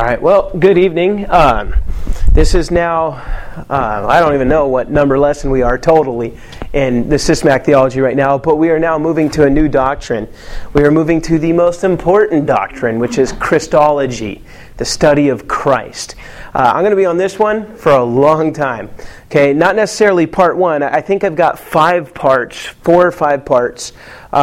All right, well, good evening. This is now, I don't even know what number lesson we are totally in the systematic theology right now, but we are now moving to a new doctrine. We are moving to the most important doctrine, which is Christology, the study of Christ. I'm going to be on this one for a long time. Okay, not necessarily part one. I think I've got 5 parts, 4 or 5 parts,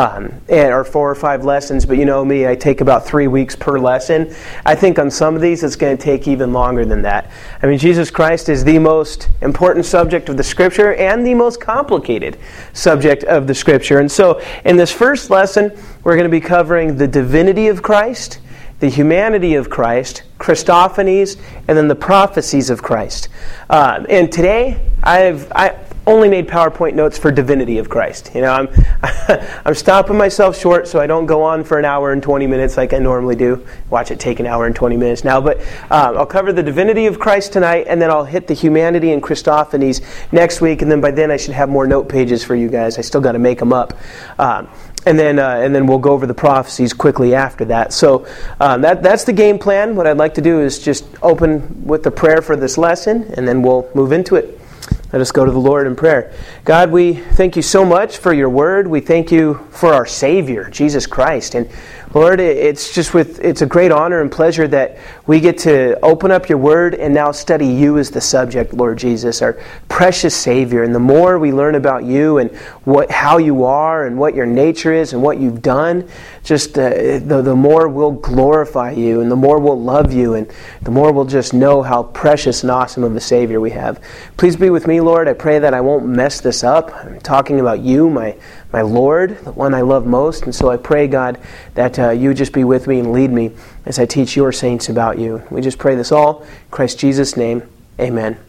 or 4 or 5 lessons, but you know me, I take about 3 weeks per lesson. I think on some of these it's going to take even longer than that. I mean, Jesus Christ is the most important subject of the Scripture and the most complicated subject of the Scripture. And so in this first lesson, we're going to be covering the divinity of Christ, the humanity of Christ, Christophanies, and then the prophecies of Christ. And today, I only made PowerPoint notes for divinity of Christ. You know, I'm stopping myself short so I don't go on for an hour and 20 minutes like I normally do. Watch it take an hour and 20 minutes now. But I'll cover the divinity of Christ tonight, and then I'll hit the humanity and Christophanies next week, and then by then I should have more note pages for you guys. I still got to make them up. And then we'll go over the prophecies quickly after that. So that's the game plan. What I'd like to do is just open with the prayer for this lesson, and then we'll move into it. Let us go to the Lord in prayer. God, we thank you so much for your word. We thank you for our Savior, Jesus Christ. And Lord, it's a great honor and pleasure that we get to open up your word and now study you as the subject, Lord Jesus, our precious Savior. And the more we learn about you and how you are and what your nature is and what you've done, just the more we'll glorify you and the more we'll love you and the more we'll just know how precious and awesome of a Savior we have. Please be with me, Lord. I pray that I won't mess this up. I'm talking about you, my Lord, the one I love most. And so I pray, God, that you just be with me and lead me as I teach your saints about you. We just pray this all in Christ Jesus' name. Amen.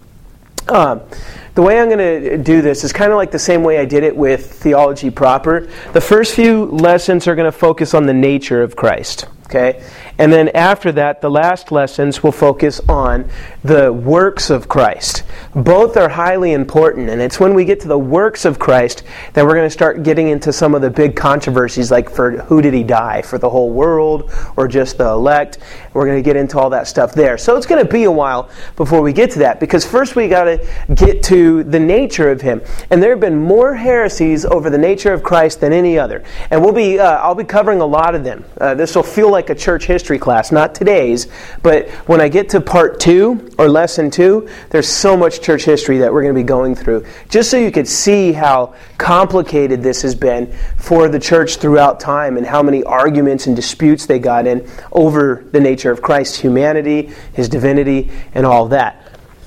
The way I'm going to do this is kind of like the same way I did it with theology proper. The first few lessons are going to focus on the nature of Christ. Okay? And then after that, the last lessons will focus on the works of Christ. Both are highly important, and it's when we get to the works of Christ that we're going to start getting into some of the big controversies, like for who did he die, for the whole world or just the elect. We're going to get into all that stuff there. So it's going to be a while before we get to that, because first we got to get to the nature of him. And there have been more heresies over the nature of Christ than any other. And I'll be covering a lot of them. This will feel like a church history class, not today's, but when I get to part 2 or lesson 2, there's so much church history that we're going to be going through, just so you could see how complicated this has been for the church throughout time and how many arguments and disputes they got in over the nature of Christ's humanity, his divinity, and all that.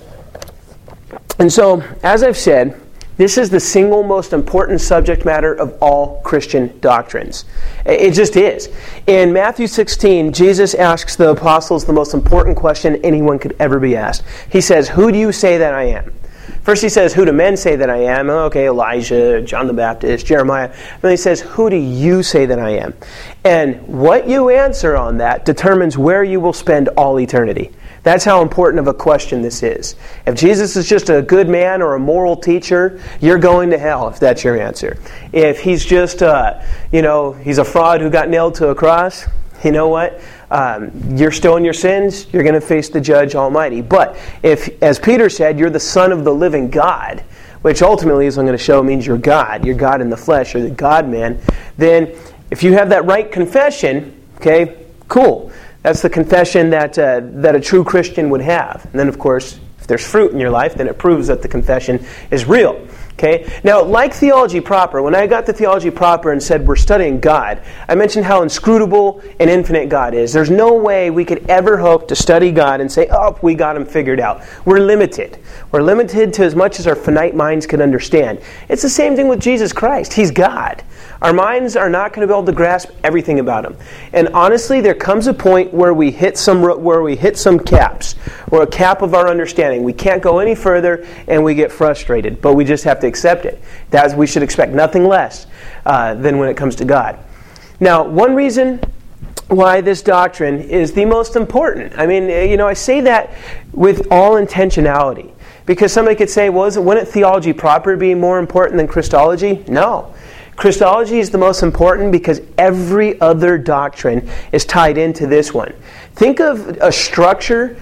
And so, as I've said, this is the single most important subject matter of all Christian doctrines. It just is. In Matthew 16, Jesus asks the apostles the most important question anyone could ever be asked. He says, "Who do you say that I am?" First he says, "Who do men say that I am?" Okay, Elijah, John the Baptist, Jeremiah. Then he says, "Who do you say that I am?" And what you answer on that determines where you will spend all eternity. That's how important of a question this is. If Jesus is just a good man or a moral teacher, you're going to hell if that's your answer. If he's just, he's a fraud who got nailed to a cross, you know what? You're still in your sins, you're going to face the Judge Almighty. But if, as Peter said, you're the Son of the living God, which ultimately, as I'm going to show, means you're God in the flesh, you're the God-man, then if you have that right confession, okay, cool. That's the confession that a true Christian would have. And then, of course, if there's fruit in your life, then it proves that the confession is real. Okay? Now, like theology proper, when I got to theology proper and said we're studying God, I mentioned how inscrutable and infinite God is. There's no way we could ever hope to study God and say, oh, we got him figured out. We're limited. We're limited to as much as our finite minds can understand. It's the same thing with Jesus Christ. He's God. Our minds are not going to be able to grasp everything about him. And honestly, there comes a point where we hit some caps, or a cap of our understanding. We can't go any further, and we get frustrated. But we just have to accept it. We should expect nothing less than when it comes to God. Now, one reason why this doctrine is the most important. I mean, I say that with all intentionality. Because somebody could say, wouldn't theology proper be more important than Christology? No. Christology is the most important because every other doctrine is tied into this one. Think of a structure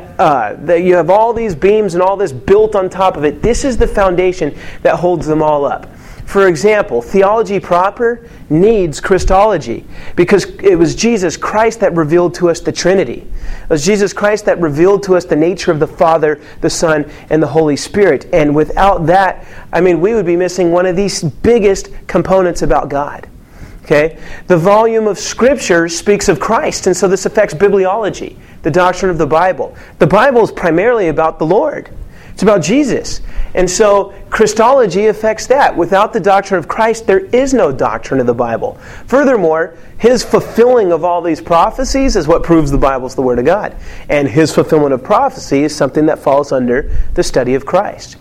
that you have all these beams and all this built on top of it. This is the foundation that holds them all up. For example, theology proper needs Christology because it was Jesus Christ that revealed to us the Trinity. It was Jesus Christ that revealed to us the nature of the Father, the Son, and the Holy Spirit. And without that, we would be missing one of these biggest components about God. Okay? The volume of Scripture speaks of Christ, and so this affects bibliology, the doctrine of the Bible. The Bible is primarily about the Lord. It's about Jesus. And so Christology affects that. Without the doctrine of Christ, there is no doctrine of the Bible. Furthermore, His fulfilling of all these prophecies is what proves the Bible is the Word of God. And His fulfillment of prophecy is something that falls under the study of Christ.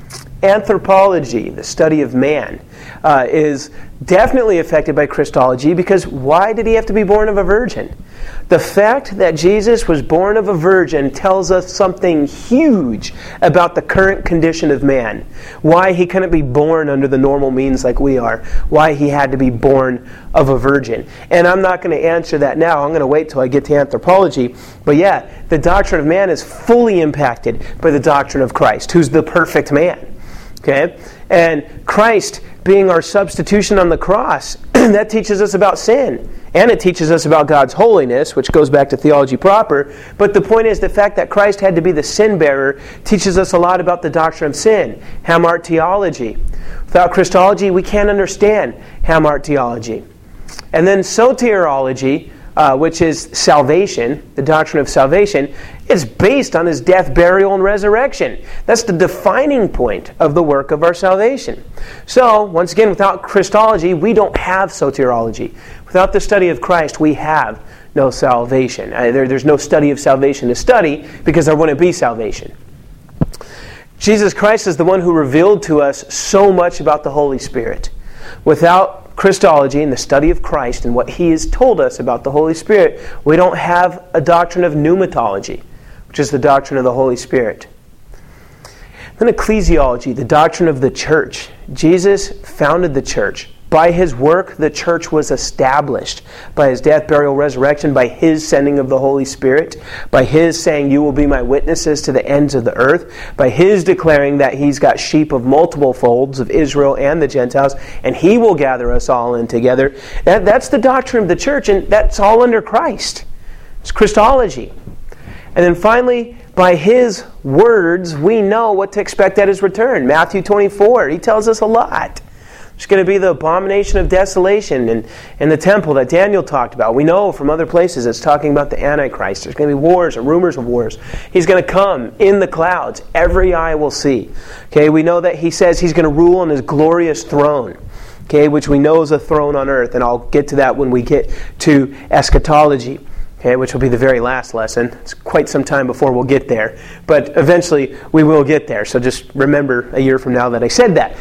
Anthropology, the study of man, is definitely affected by Christology because why did He have to be born of a virgin? The fact that Jesus was born of a virgin tells us something huge about the current condition of man. Why He couldn't be born under the normal means like we are. Why He had to be born of a virgin. And I'm not going to answer that now. I'm going to wait till I get to anthropology. But yeah, the doctrine of man is fully impacted by the doctrine of Christ, who's the perfect man. Okay? And Christ being our substitution on the cross, that teaches us about sin. And it teaches us about God's holiness, which goes back to theology proper. But the point is the fact that Christ had to be the sin bearer teaches us a lot about the doctrine of sin, hamartiology. Without Christology, we can't understand hamartiology. And then soteriology, which is salvation, the doctrine of salvation, is based on His death, burial, and resurrection. That's the defining point of the work of our salvation. So, once again, without Christology, we don't have soteriology. Without the study of Christ, we have no salvation. There's no study of salvation to study because there wouldn't be salvation. Jesus Christ is the one who revealed to us so much about the Holy Spirit. Without Christology and the study of Christ and what He has told us about the Holy Spirit, we don't have a doctrine of pneumatology, which is the doctrine of the Holy Spirit. Then ecclesiology, the doctrine of the church. Jesus founded the church. By His work, the church was established. By His death, burial, resurrection, by His sending of the Holy Spirit, by His saying, "You will be my witnesses to the ends of the earth," by His declaring that He's got sheep of multiple folds, of Israel and the Gentiles, and He will gather us all in together. That's the doctrine of the church, and that's all under Christ. It's Christology. And then finally, by His words, we know what to expect at His return. Matthew 24, He tells us a lot. There's going to be the abomination of desolation in the temple that Daniel talked about. We know from other places it's talking about the Antichrist. There's going to be wars and rumors of wars. He's going to come in the clouds. Every eye will see. Okay, we know that He says He's going to rule on His glorious throne. Okay, which we know is a throne on earth. And I'll get to that when we get to eschatology. Okay, which will be the very last lesson. It's quite some time before we'll get there. But eventually we will get there. So just remember a year from now that I said that.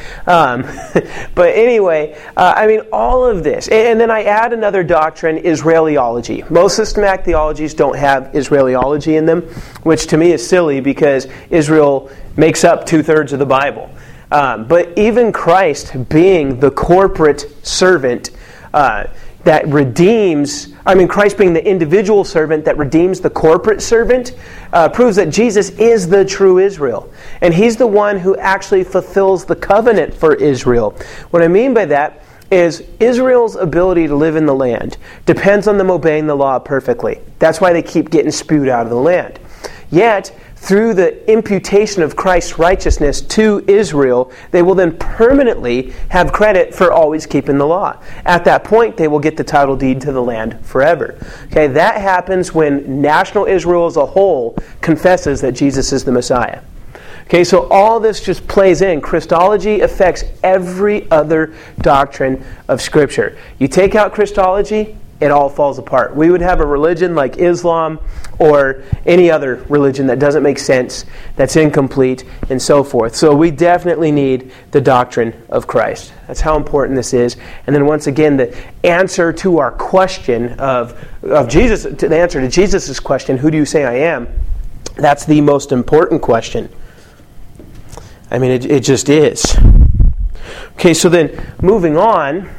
But anyway, all of this. And then I add another doctrine, Israeliology. Most systematic theologies don't have Israeliology in them, which to me is silly because Israel makes up 2/3 of the Bible. But even Christ being the corporate servant that redeems, Christ being the individual servant that redeems the corporate servant, proves that Jesus is the true Israel. And He's the one who actually fulfills the covenant for Israel. What I mean by that is Israel's ability to live in the land depends on them obeying the law perfectly. That's why they keep getting spewed out of the land. Yet, through the imputation of Christ's righteousness to Israel, they will then permanently have credit for always keeping the law. At that point, they will get the title deed to the land forever. Okay, that happens when national Israel as a whole confesses that Jesus is the Messiah. Okay, so all this just plays in. Christology affects every other doctrine of Scripture. You take out Christology, it all falls apart. We would have a religion like Islam or any other religion that doesn't make sense, that's incomplete, and so forth. So we definitely need the doctrine of Christ. That's how important this is. And then once again, the answer to our question of Jesus, the answer to Jesus' question, who do you say I am? That's the most important question. It just is. Okay, so then moving on,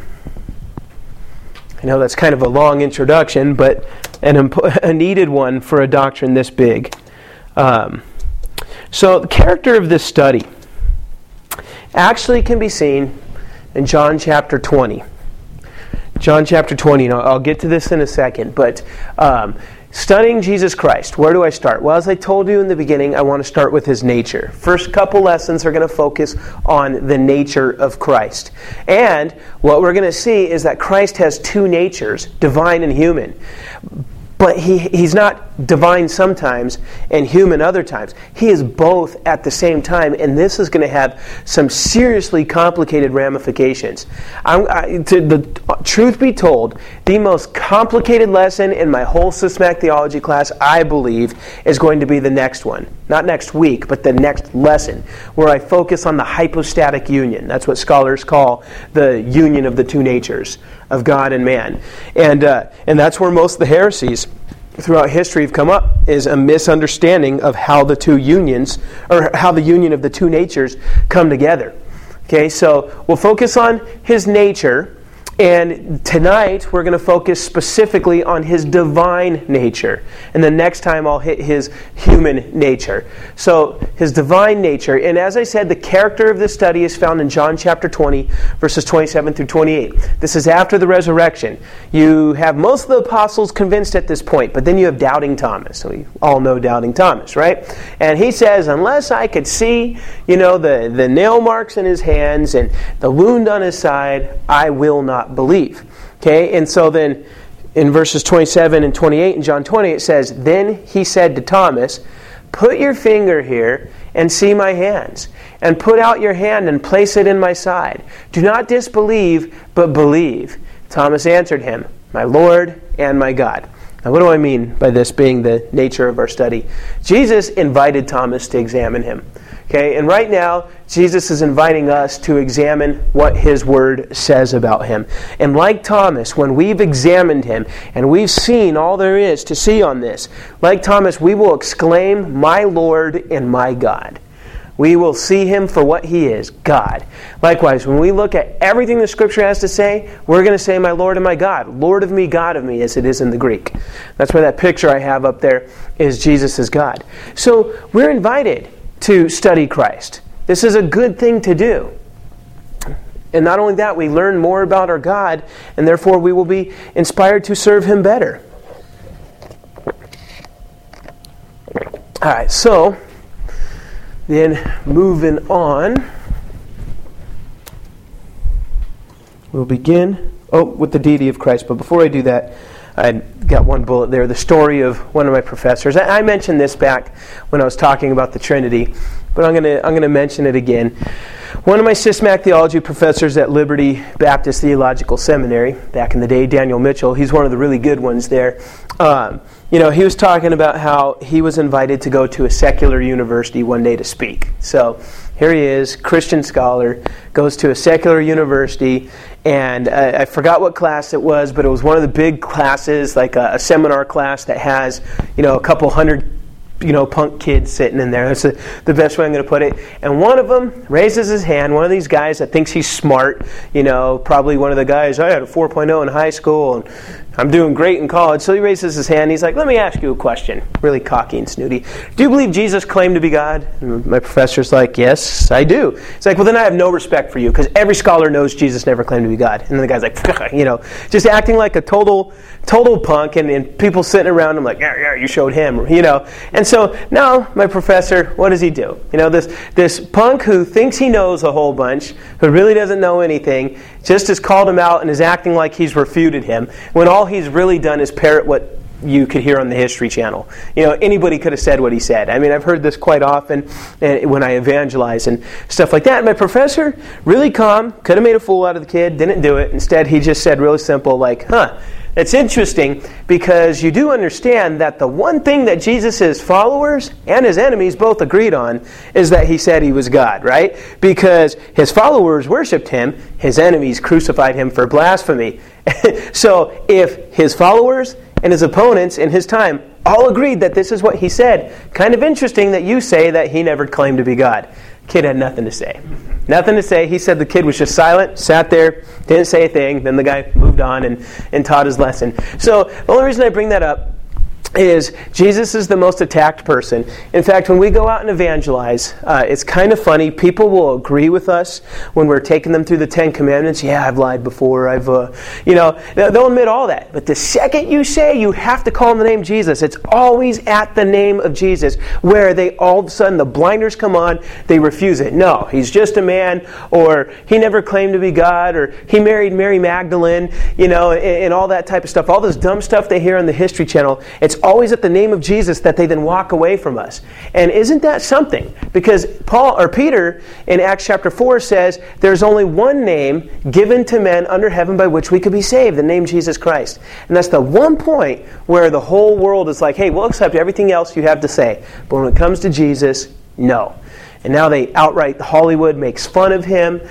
I know that's kind of a long introduction, but a needed one for a doctrine this big. So the character of this study actually can be seen in John chapter 20. John chapter 20, and I'll get to this in a second, but studying Jesus Christ, where do I start? Well, as I told you in the beginning, I want to start with His nature. First couple lessons are going to focus on the nature of Christ. And what we're going to see is that Christ has two natures, divine and human. But He's not divine sometimes and human other times. He is both at the same time, and this is going to have some seriously complicated ramifications. Truth be told, the most complicated lesson in my whole Systematic Theology class, I believe, is going to be the next one. Not next week, but the next lesson, where I focus on the hypostatic union. That's what scholars call the union of the two natures, of God and man. And that's where most of the heresies throughout history have come up, is a misunderstanding of how the two unions, or how the union of the two natures come together. Okay, so we'll focus on His nature, and tonight we're going to focus specifically on His divine nature. And the next time I'll hit His human nature. So His divine nature, and as I said, the character of this study is found in John chapter 20, verses 27 through 28. This is after the resurrection. You have most of the apostles convinced at this point, but then you have Doubting Thomas. So we all know Doubting Thomas, right? And he says, unless I could see, the nail marks in his hands and the wound on his side, I will not believe. Okay, and so then in verses 27 and 28 in John 20 it says, then he said to Thomas, put your finger here and see my hands, and put out your hand and place it in my side. Do not disbelieve, but believe. Thomas answered him, my Lord and my God. Now what do I mean by this being the nature of our study? Jesus invited Thomas to examine Him. Okay, and right now, Jesus is inviting us to examine what His Word says about Him. And like Thomas, when we've examined Him, and we've seen all there is to see on this, like Thomas, we will exclaim, my Lord and my God. We will see Him for what He is, God. Likewise, when we look at everything the Scripture has to say, we're going to say, my Lord and my God. Lord of me, God of me, as it is in the Greek. That's why that picture I have up there is Jesus as God. So we're invited to study Christ. This is a good thing to do. And not only that, we learn more about our God, and therefore we will be inspired to serve Him better. Alright, so then moving on, we'll begin with the deity of Christ. But before I do that, I got one bullet there, the story of one of my professors. I mentioned this back when I was talking about the Trinity, but I'm going to mention it again. One of my systematic theology professors at Liberty Baptist Theological Seminary, back in the day, Daniel Mitchell, he's one of the really good ones there. He was talking about how he was invited to go to a secular university one day to speak. So here he is, Christian scholar, goes to a secular university, and I forgot what class it was, but it was one of the big classes, like a seminar class that has, a couple hundred, punk kids sitting in there. That's the best way I'm going to put it. And one of them raises his hand, one of these guys that thinks he's smart, probably one of the guys, I had a 4.0 in high school, and I'm doing great in college. So he raises his hand. He's like, let me ask you a question. Really cocky and snooty. Do you believe Jesus claimed to be God? And my professor's like, yes, I do. He's like, well, then I have no respect for you, because every scholar knows Jesus never claimed to be God. And then the guy's like, just acting like a total punk, and people sitting around him like, yeah, you showed him, And so now my professor, what does he do? This punk who thinks he knows a whole bunch, who really doesn't know anything, just has called him out and is acting like he's refuted him, when all he's really done is parrot what you could hear on the History Channel. Anybody could have said what he said. I mean, I've heard this quite often when I evangelize and stuff like that. And my professor, really calm, could have made a fool out of the kid, didn't do it. Instead, he just said really simple, like, it's interesting because you do understand that the one thing that Jesus' followers and His enemies both agreed on is that He said He was God, right? Because His followers worshipped Him, His enemies crucified Him for blasphemy. So if His followers and His opponents in His time all agreed that this is what He said, kind of interesting that you say that He never claimed to be God. Kid had nothing to say. Nothing to say. He said the kid was just silent, sat there, didn't say a thing. Then the guy moved on and taught his lesson. So the only reason I bring that up is Jesus is the most attacked person. In fact, when we go out and evangelize, it's kind of funny. People will agree with us when we're taking them through the 10 Commandments. Yeah, I've lied before. They'll admit all that. But the second you say you have to call him the name Jesus, it's always at the name of Jesus where they all of a sudden the blinders come on, they refuse it. No, he's just a man, or he never claimed to be God, or he married Mary Magdalene, and all that type of stuff. All this dumb stuff they hear on the History Channel, it's always at the name of Jesus that they then walk away from us. And isn't that something? Because Peter in Acts chapter 4 says there's only one name given to men under heaven by which we could be saved, the name Jesus Christ. And that's the one point where the whole world is like, hey, we'll accept everything else you have to say. But when it comes to Jesus, no. And now Hollywood makes fun of him,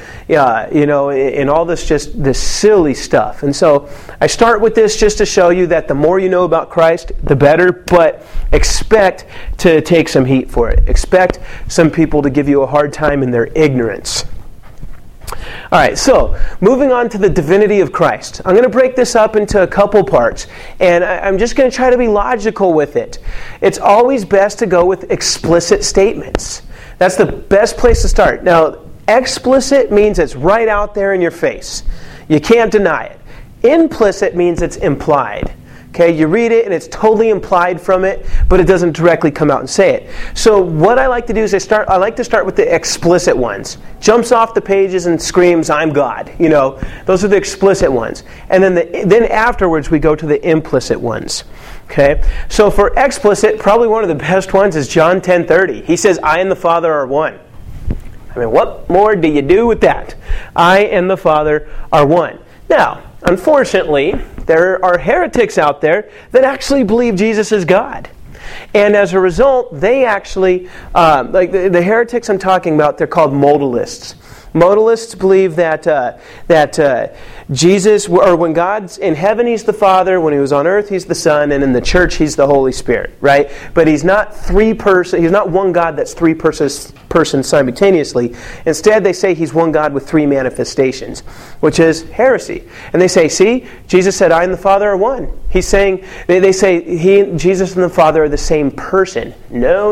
and all this silly stuff. And so I start with this just to show you that the more you know about Christ, the better, but expect to take some heat for it. Expect some people to give you a hard time in their ignorance. All right, so moving on to the divinity of Christ. I'm going to break this up into a couple parts, and I'm just going to try to be logical with it. It's always best to go with explicit statements. That's the best place to start. Now, explicit means it's right out there in your face. You can't deny it. Implicit means it's implied. Okay, you read it and it's totally implied from it, but it doesn't directly come out and say it. So what I like to do is I like to start with the explicit ones. Jumps off the pages and screams, "I'm God." Those are the explicit ones. And then afterwards we go to the implicit ones. Okay, so for explicit, probably one of the best ones is John 10:30. He says, "I and the Father are one." I mean, what more do you do with that? I and the Father are one. Now, unfortunately, there are heretics out there that actually believe Jesus is God. And as a result, they actually, like the heretics I'm talking about, they're called modalists. Modalists believe that Jesus, or when God's in heaven, He's the Father. When He was on earth, He's the Son, and in the church, He's the Holy Spirit. Right? But He's not He's not one God that's three persons simultaneously. Instead, they say He's one God with three manifestations, which is heresy. And they say, see, Jesus said, "I and the Father are one." He's saying, they say Jesus and the Father are the same person. No.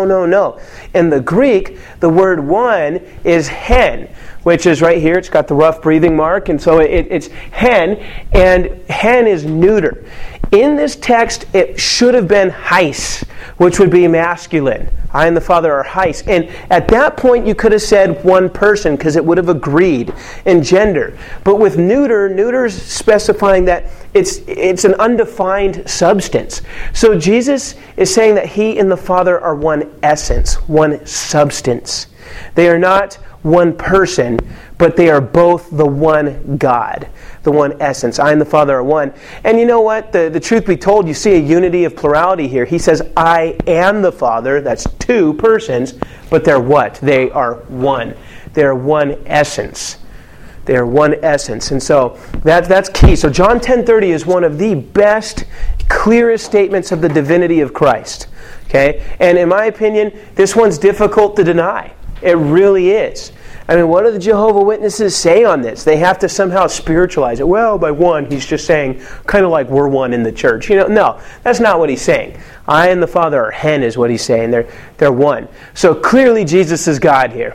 In the Greek, the word "one" is hen, which is right here. It's got the rough breathing mark, and so it's hen, and hen is neuter. In this text, it should have been heis, which would be masculine. I and the Father are heis. And at that point, you could have said one person, because it would have agreed in gender. But with neuter's specifying that it's an undefined substance. So Jesus is saying that He and the Father are one essence, one substance. They are not one person, but they are both the one God, the one essence. I and the Father are one. And you know what? The truth be told, you see a unity of plurality here. He says, "I and the Father." That's two persons, but they're what? They are one. They're one essence. They are one essence. And so that's key. So John 10:30 is one of the best, clearest statements of the divinity of Christ. Okay? And in my opinion, this one's difficult to deny. It really is. I mean, what do the Jehovah's Witnesses say on this? They have to somehow spiritualize it. Well, by one, he's just saying, kind of like we're one in the church. No, that's not what he's saying. I and the Father are hen is what he's saying. They're one. So clearly Jesus is God here.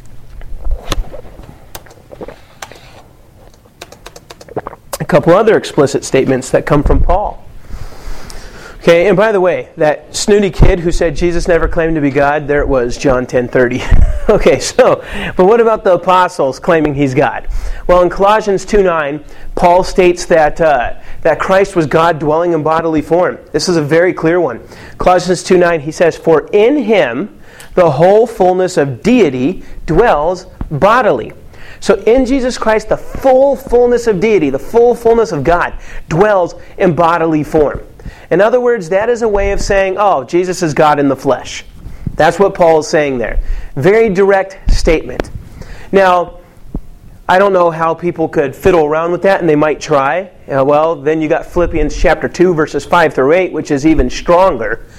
A couple other explicit statements that come from Paul. Okay, and by the way, that snooty kid who said Jesus never claimed to be God, there it was, John 10:30. Okay, but what about the apostles claiming He's God? Well, in Colossians 2:9, Paul states that Christ was God dwelling in bodily form. This is a very clear one. Colossians 2:9, he says, "For in Him the whole fullness of deity dwells bodily." So in Jesus Christ, the full fullness of deity, the full fullness of God, dwells in bodily form. In other words, that is a way of saying, oh, Jesus is God in the flesh. That's what Paul is saying there. Very direct statement. Now, I don't know how people could fiddle around with that, and they might try. Well, then you got Philippians chapter 2, verses 5 through 8, which is even stronger.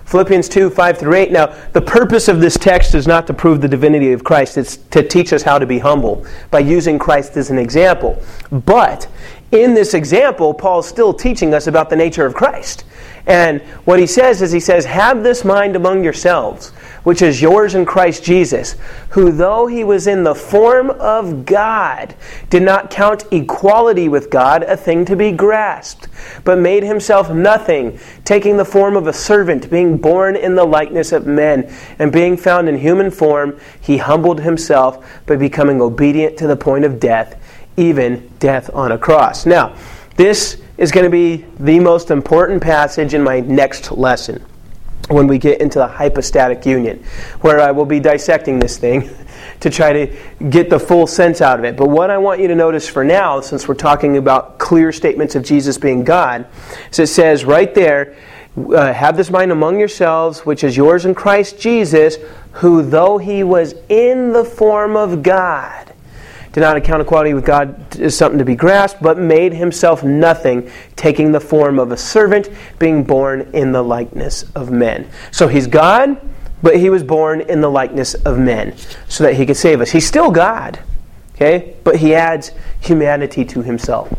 Philippians 2, 5 through 8. Now, the purpose of this text is not to prove the divinity of Christ. It's to teach us how to be humble by using Christ as an example. But in this example, Paul's still teaching us about the nature of Christ. And what he says is, he says, have this mind among yourselves, which is yours in Christ Jesus, who though he was in the form of God, did not count equality with God a thing to be grasped, but made himself nothing, taking the form of a servant, being born in the likeness of men, and being found in human form, he humbled himself by becoming obedient to the point of death, even death on a cross. Now, this is going to be the most important passage in my next lesson when we get into the hypostatic union, where I will be dissecting this thing to try to get the full sense out of it. But what I want you to notice for now, since we're talking about clear statements of Jesus being God, is it says right there, have this mind among yourselves, which is yours in Christ Jesus, who though he was in the form of God, did not account equality with God as something to be grasped, but made himself nothing, taking the form of a servant, being born in the likeness of men. So he's God, but he was born in the likeness of men so that he could save us. He's still God, okay? But he adds humanity to himself.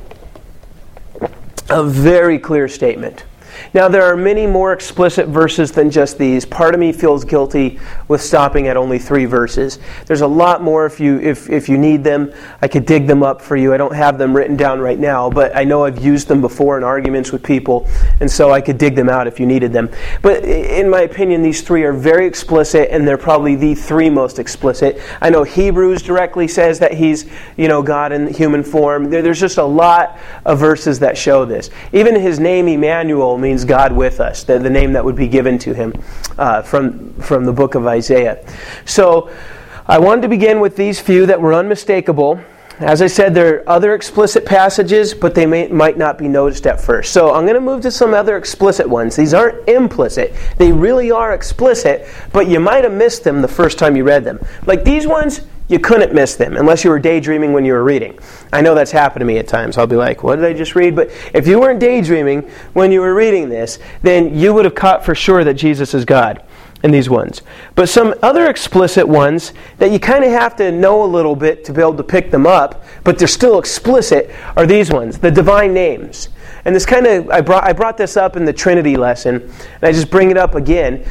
A very clear statement. Now, there are many more explicit verses than just these. Part of me feels guilty with stopping at only 3 verses. There's a lot more if you need them. I could dig them up for you. I don't have them written down right now, but I know I've used them before in arguments with people, and so I could dig them out if you needed them. But in my opinion, these 3 are very explicit, and they're probably the 3 most explicit. I know Hebrews directly says that he's, God in human form. There's just a lot of verses that show this. Even his name, Emmanuel, means God with us, the name that would be given to him from the book of Isaiah. So I wanted to begin with these few that were unmistakable. As I said, there are other explicit passages, but they might not be noticed at first. So I'm going to move to some other explicit ones. These aren't implicit. They really are explicit, but you might have missed them the first time you read them. Like these ones, you couldn't miss them unless you were daydreaming when you were reading. I know that's happened to me at times. I'll be like, what did I just read? But if you weren't daydreaming when you were reading this, then you would have caught for sure that Jesus is God in these ones. But some other explicit ones that you kind of have to know a little bit to be able to pick them up, but they're still explicit, are these ones, the divine names. And this kind of, I brought this up in the Trinity lesson, and I just bring it up again.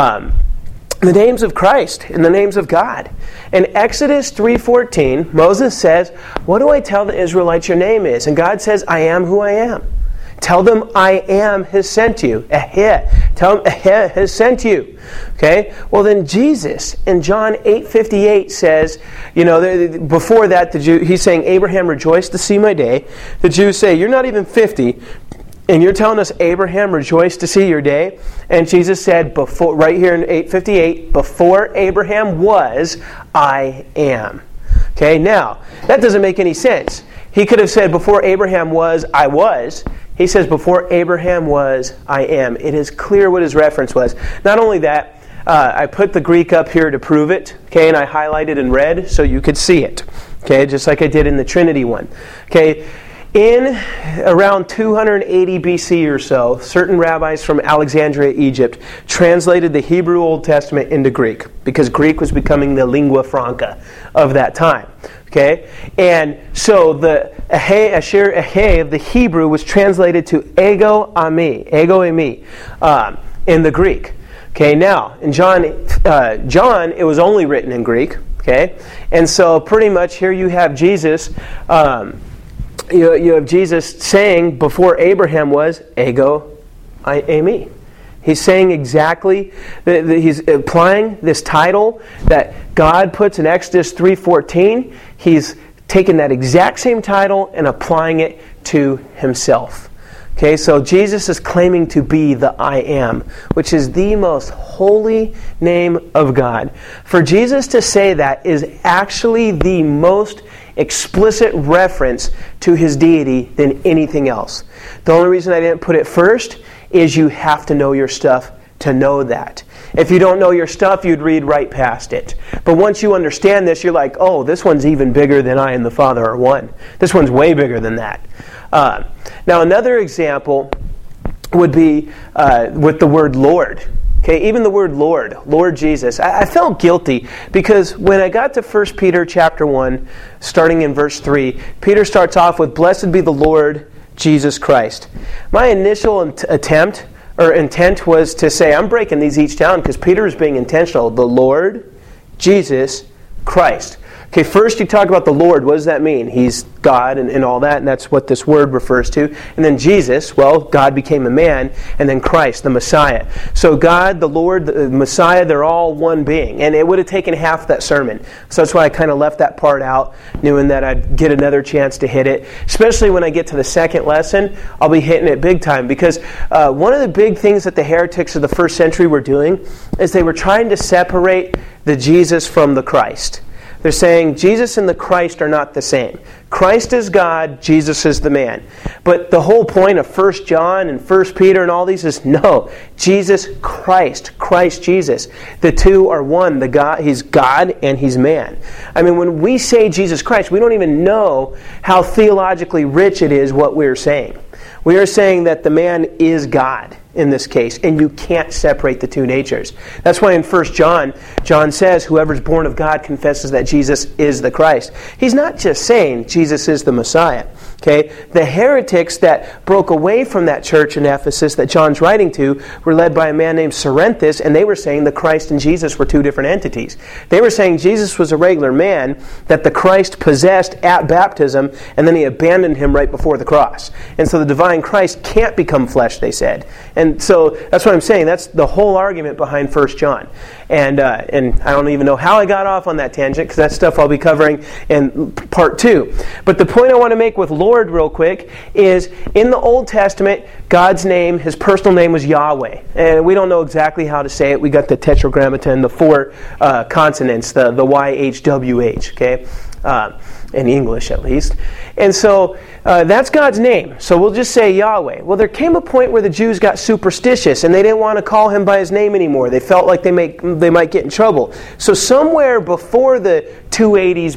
The names of Christ and the names of God. In Exodus 3:14, Moses says, what do I tell the Israelites your name is? And God says, I am who I am. Tell them I am has sent you. Tell them has sent you. Okay? Well then Jesus in John 8:58 says, before that he's saying, Abraham rejoiced to see my day. The Jews say, you're not even 50. And you're telling us Abraham rejoiced to see your day? And Jesus said, before, right here in 8:58, before Abraham was, I am. Okay, now, that doesn't make any sense. He could have said, before Abraham was, I was. He says, before Abraham was, I am. It is clear what his reference was. Not only that, I put the Greek up here to prove it, okay, and I highlighted in red so you could see it, okay, just like I did in the Trinity one. Okay, in around 280 BC or so, certain rabbis from Alexandria, Egypt, translated the Hebrew Old Testament into Greek because Greek was becoming the lingua franca of that time. Okay, and so the Asher Ehe of the Hebrew was translated to ego eimi, in the Greek. Okay, now in John, it was only written in Greek. Okay, and so pretty much here you have Jesus. You have Jesus saying, before Abraham was, ego eimi. He's saying exactly, he's applying this title that God puts in Exodus 3:14. He's taken that exact same title and applying it to himself. Okay, so Jesus is claiming to be the I am, which is the most holy name of God. For Jesus to say that is actually the most explicit reference to his deity than anything else. The only reason I didn't put it first is you have to know your stuff to know that. If you don't know your stuff, you'd read right past it. But once you understand this, you're like, oh, this one's even bigger than I and the Father are one. This one's way bigger than that. Now, another example would be with the word Lord. Okay, even the word Lord, Lord Jesus. I felt guilty because when I got to 1 Peter chapter 1, starting in verse 3, Peter starts off with, "Blessed be the Lord Jesus Christ." My initial intent was to say, I'm breaking these each down because Peter is being intentional. The Lord Jesus Christ. Okay, first you talk about the Lord. What does that mean? He's God and all that, and that's what this word refers to. And then Jesus, well, God became a man, and then Christ, the Messiah. So God, the Lord, the Messiah, they're all one being. And it would have taken half that sermon. So that's why I kind of left that part out, knowing that I'd get another chance to hit it. Especially when I get to the second lesson, I'll be hitting it big time. Because one of the big things that the heretics of the first century were doing is they were trying to separate the Jesus from the Christ. They're saying Jesus and the Christ are not the same. Christ is God, Jesus is the man. But the whole point of 1 John and 1 Peter and all these is no, Jesus Christ, Christ Jesus. The two are one. He's God and He's man. I mean, when we say Jesus Christ, we don't even know how theologically rich it is what we're saying. We are saying that the man is God in this case, and you can't separate the two natures. That's why in 1 John, John says, whoever's born of God confesses that Jesus is the Christ. He's not just saying Jesus is the Messiah. Okay? The heretics that broke away from that church in Ephesus that John's writing to were led by a man named Cerinthus, and they were saying the Christ and Jesus were two different entities. They were saying Jesus was a regular man that the Christ possessed at baptism, and then He abandoned Him right before the cross. And so the divine Christ can't become flesh, they said. And so that's what I'm saying. That's the whole argument behind 1 John. And I don't even know how I got off on that tangent, because that's stuff I'll be covering in part 2. But the point I want to make with Lord real quick is in the Old Testament, God's name, His personal name was Yahweh. And we don't know exactly how to say it. We got the Tetragrammaton, the 4 consonants, the YHWH, okay? In English at least. And so that's God's name. So we'll just say Yahweh. Well, there came a point where the Jews got superstitious and they didn't want to call Him by His name anymore. They felt like they might get in trouble. So somewhere before the 280s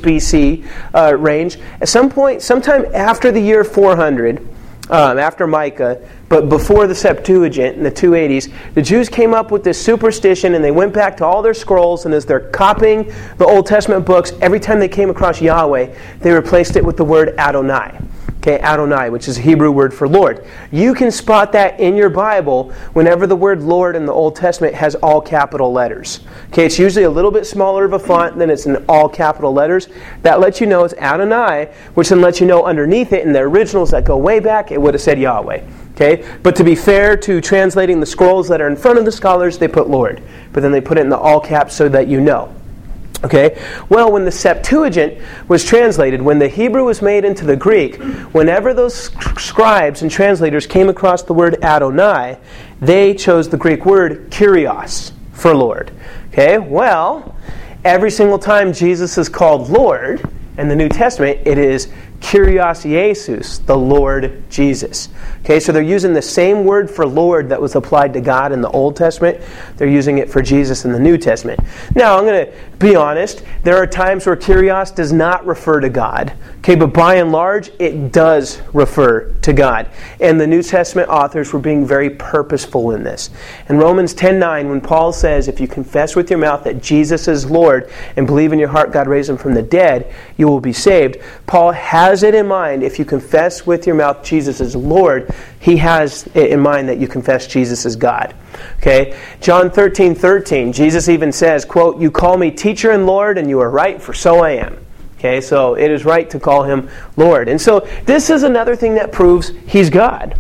BC range, at sometime after the year 400, after Micah, but before the Septuagint in the 280s, the Jews came up with this superstition and they went back to all their scrolls, and as they're copying the Old Testament books, every time they came across Yahweh, they replaced it with the word Adonai. Okay, Adonai, which is a Hebrew word for Lord. You can spot that in your Bible whenever the word Lord in the Old Testament has all capital letters. Okay, it's usually a little bit smaller of a font than it's in all capital letters. That lets you know it's Adonai, which then lets you know underneath it in the originals that go way back, it would have said Yahweh. Okay, but to be fair to translating the scrolls that are in front of the scholars, they put Lord. But then they put it in the all caps so that you know. Okay, well, when the Septuagint was translated, when the Hebrew was made into the Greek, whenever those scribes and translators came across the word Adonai, they chose the Greek word Kyrios for Lord. Okay, well, every single time Jesus is called Lord in the New Testament, it is Kyrios Jesus, the Lord Jesus. Okay, so they're using the same word for Lord that was applied to God in the Old Testament. They're using it for Jesus in the New Testament. Now, I'm going to be honest. There are times where Kyrios does not refer to God. Okay, but by and large, it does refer to God. And the New Testament authors were being very purposeful in this. In Romans 10:9, when Paul says, if you confess with your mouth that Jesus is Lord and believe in your heart God raised Him from the dead, you will be saved. Paul has it in mind, if you confess with your mouth Jesus is Lord, he has it in mind that you confess Jesus is God. Okay? John 13:13, Jesus even says, quote, you call me teacher and Lord, and you are right, for so I am. Okay, so it is right to call Him Lord. And so this is another thing that proves He's God.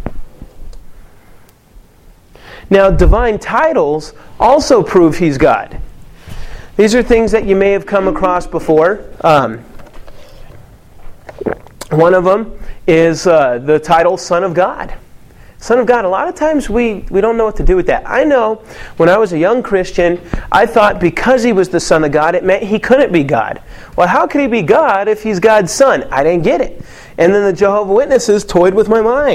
Now, divine titles also prove He's God. These are things that you may have come across before. One of them is the title Son of God. Son of God. A lot of times we don't know what to do with that. I know when I was a young Christian, I thought because He was the Son of God, it meant He couldn't be God. Well, how could He be God if He's God's Son? I didn't get it. And then the Jehovah's Witnesses toyed with my mind.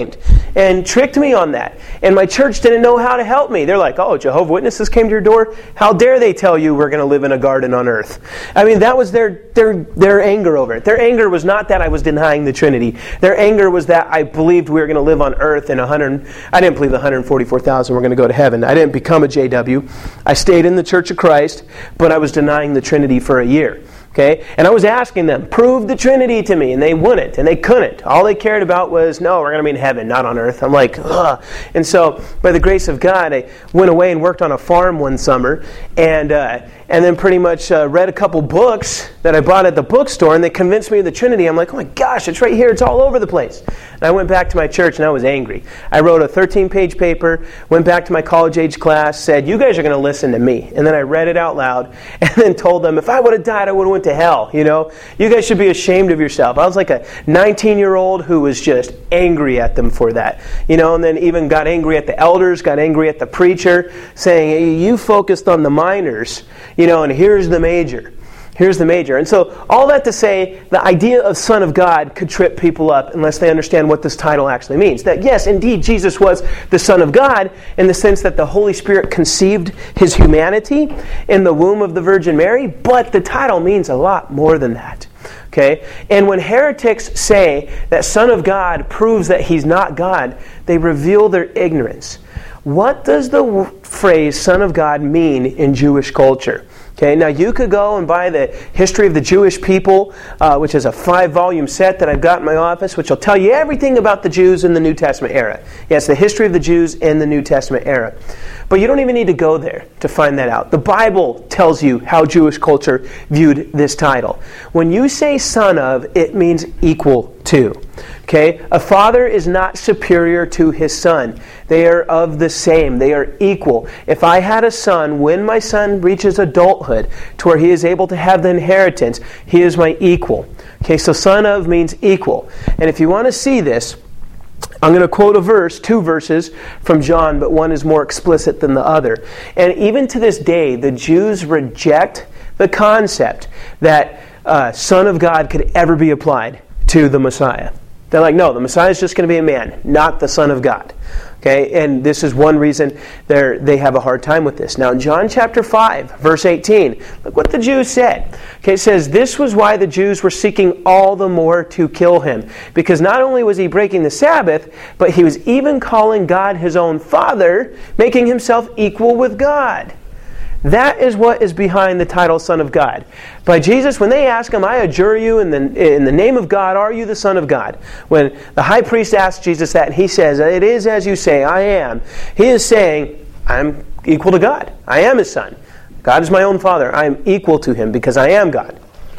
and tricked me on that. And my church didn't know how to help me. They're like, oh, Jehovah's Witnesses came to your door? How dare they tell you we're going to live in a garden on earth? I mean, that was their anger over it. Their anger was not that I was denying the Trinity. Their anger was that I believed we were going to live on earth and I didn't believe the 144,000 were going to go to heaven. I didn't become a JW. I stayed in the Church of Christ, but I was denying the Trinity for a year. Okay? And I was asking them, prove the Trinity to me, and they wouldn't, and they couldn't. All they cared about was, no, we're going to be in heaven, not on earth. I'm like, ugh. And so, by the grace of God, I went away and worked on a farm one summer, and then pretty much read a couple books that I bought at the bookstore, and they convinced me of the Trinity. I'm like, oh my gosh, it's right here, it's all over the place. And I went back to my church, and I was angry. I wrote a 13-page paper, went back to my college-age class, said, you guys are going to listen to me. And then I read it out loud, and then told them, if I would have died, I would have went to hell, you know? You guys should be ashamed of yourself. I was like a 19-year-old who was just angry at them for that, you know, and then even got angry at the elders, got angry at the preacher, saying, hey, you focused on the minors, you know, and here's the major. Here's the major. And so all that to say, the idea of Son of God could trip people up unless they understand what this title actually means. That yes, indeed, Jesus was the Son of God in the sense that the Holy Spirit conceived His humanity in the womb of the Virgin Mary, but the title means a lot more than that. Okay? And when heretics say that Son of God proves that He's not God, they reveal their ignorance. What does the phrase Son of God mean in Jewish culture? Okay, now you could go and buy the History of the Jewish People, which is a 5-volume set that I've got in my office, which will tell you everything about the Jews in the New Testament era. Yes, the history of the Jews in the New Testament era. But you don't even need to go there to find that out. The Bible tells you how Jewish culture viewed this title. When you say son of, it means equal to. Okay? A father is not superior to his son. They are of the same. They are equal. If I had a son, when my son reaches adulthood to where he is able to have the inheritance, he is my equal. Okay, so son of means equal. And if you want to see this, I'm going to quote a verse, 2 verses from John, but one is more explicit than the other. And even to this day, the Jews reject the concept that Son of God could ever be applied to the Messiah. They're like, no, the Messiah is just going to be a man, not the Son of God. Okay, and this is one reason they have a hard time with this. Now, in John chapter 5, verse 18, look what the Jews said. Okay, it says, this was why the Jews were seeking all the more to kill him. Because not only was he breaking the Sabbath, but he was even calling God his own Father, making himself equal with God. That is what is behind the title Son of God. By Jesus, when they ask him, I adjure you in the name of God, are you the Son of God? When the high priest asks Jesus that, and he says, it is as you say, I am. He is saying, I'm equal to God. I am his son. God is my own Father. I am equal to him because I am God.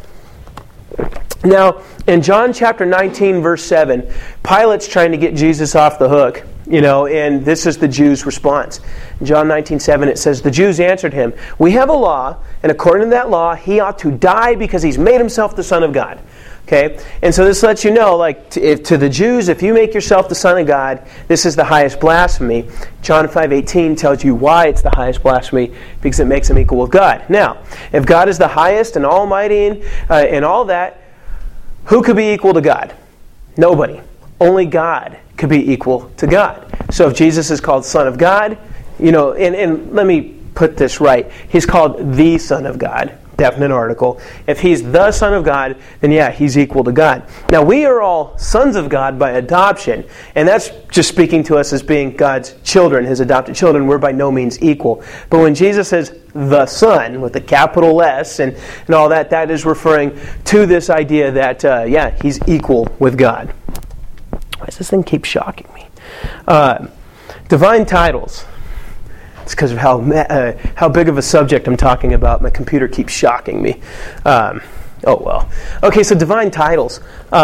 Now, in John chapter 19, verse 7, Pilate's trying to get Jesus off the hook. You know, and this is the Jews' response. In John 19:7, it says, the Jews answered him, we have a law, and according to that law, he ought to die because he's made himself the Son of God. Okay? And so this lets you know, like, to the Jews, if you make yourself the Son of God, this is the highest blasphemy. John 5:18 tells you why it's the highest blasphemy, because it makes him equal with God. Now, if God is the highest and almighty and all that, who could be equal to God? Nobody. Only God could be equal to God. So if Jesus is called Son of God, you know, and let me put this right. He's called the Son of God, definite article. If he's the Son of God, then yeah, he's equal to God. Now we are all sons of God by adoption, and that's just speaking to us as being God's children, his adopted children. We're by no means equal. But when Jesus says the Son, with a capital S and all that, that is referring to this idea that, yeah, he's equal with God. Why does this thing keep shocking me? Divine titles. It's because of how big of a subject I'm talking about. My computer keeps shocking me. Oh well. Okay, so divine titles.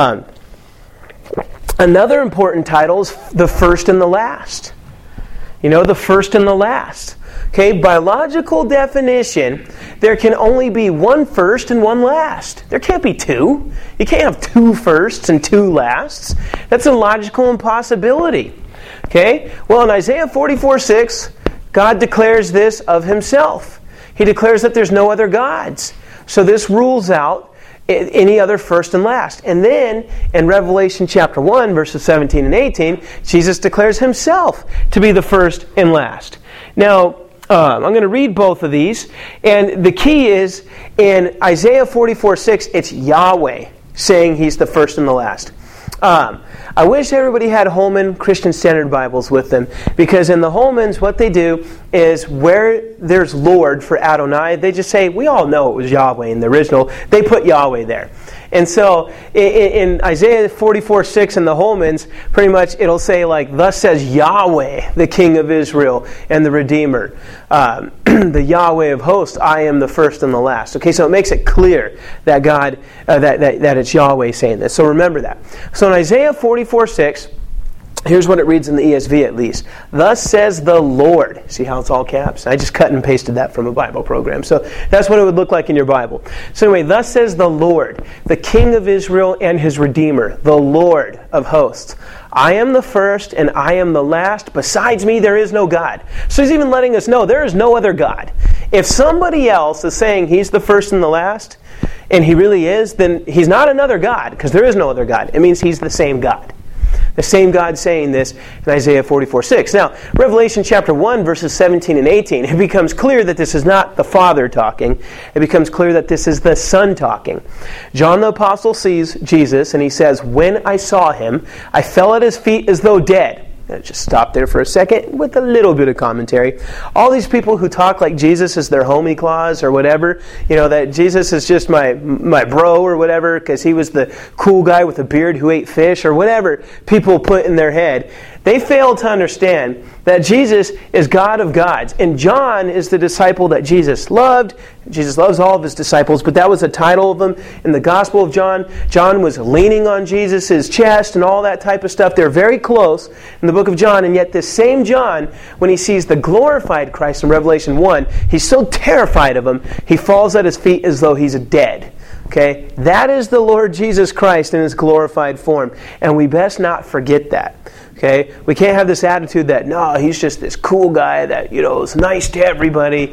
Another important title is the first and the last. You know, the first and the last. Okay, by logical definition, there can only be one first and one last. There can't be two. You can't have two firsts and two lasts. That's a logical impossibility. Okay? Well, in Isaiah 44:6, God declares this of himself. He declares that there's no other gods. So this rules out any other first and last. And then in Revelation chapter 1, verses 17 and 18, Jesus declares himself to be the first and last. Now, I'm going to read both of these. And the key is in Isaiah 44:6, it's Yahweh saying he's the first and the last. I wish everybody had Holman Christian Standard Bibles with them, because in the Holmans, what they do is where there's Lord for Adonai, they just say, we all know it was Yahweh in the original. They put Yahweh there. And so in Isaiah 44:6 in the Holmans, pretty much it'll say like, thus says Yahweh, the King of Israel and the Redeemer. The Yahweh of hosts, I am the first and the last. Okay, so it makes it clear that God, that it's Yahweh saying this. So remember that. So in Isaiah 44:6, here's what it reads in the ESV at least. Thus says the Lord. See how it's all caps? I just cut and pasted that from a Bible program. So that's what it would look like in your Bible. So anyway, thus says the Lord, the King of Israel and his Redeemer, the Lord of hosts. I am the first and I am the last. Besides me, there is no God. So he's even letting us know there is no other God. If somebody else is saying he's the first and the last, and he really is, then he's not another God, because there is no other God. It means he's the same God. The same God saying this in Isaiah 44:6. Now, Revelation chapter 1, verses 17 and 18, it becomes clear that this is not the Father talking. It becomes clear that this is the Son talking. John the Apostle sees Jesus, and he says, when I saw him, I fell at his feet as though dead. Now, just stop there for a second with a little bit of commentary. All these people who talk like Jesus is their homie claus or whatever, that Jesus is just my bro or whatever because he was the cool guy with a beard who ate fish or whatever people put in their head, they fail to understand that Jesus is God of gods. And John is the disciple that Jesus loved. Jesus loves all of his disciples, but that was a title of them in the Gospel of John. John was leaning on Jesus' chest and all that type of stuff. They're very close in the book of John, and yet this same John, when he sees the glorified Christ in Revelation 1, he's so terrified of him, he falls at his feet as though he's dead. Okay? That is the Lord Jesus Christ in his glorified form, and we best not forget that. Okay, we can't have this attitude that, no, he's just this cool guy that, is nice to everybody.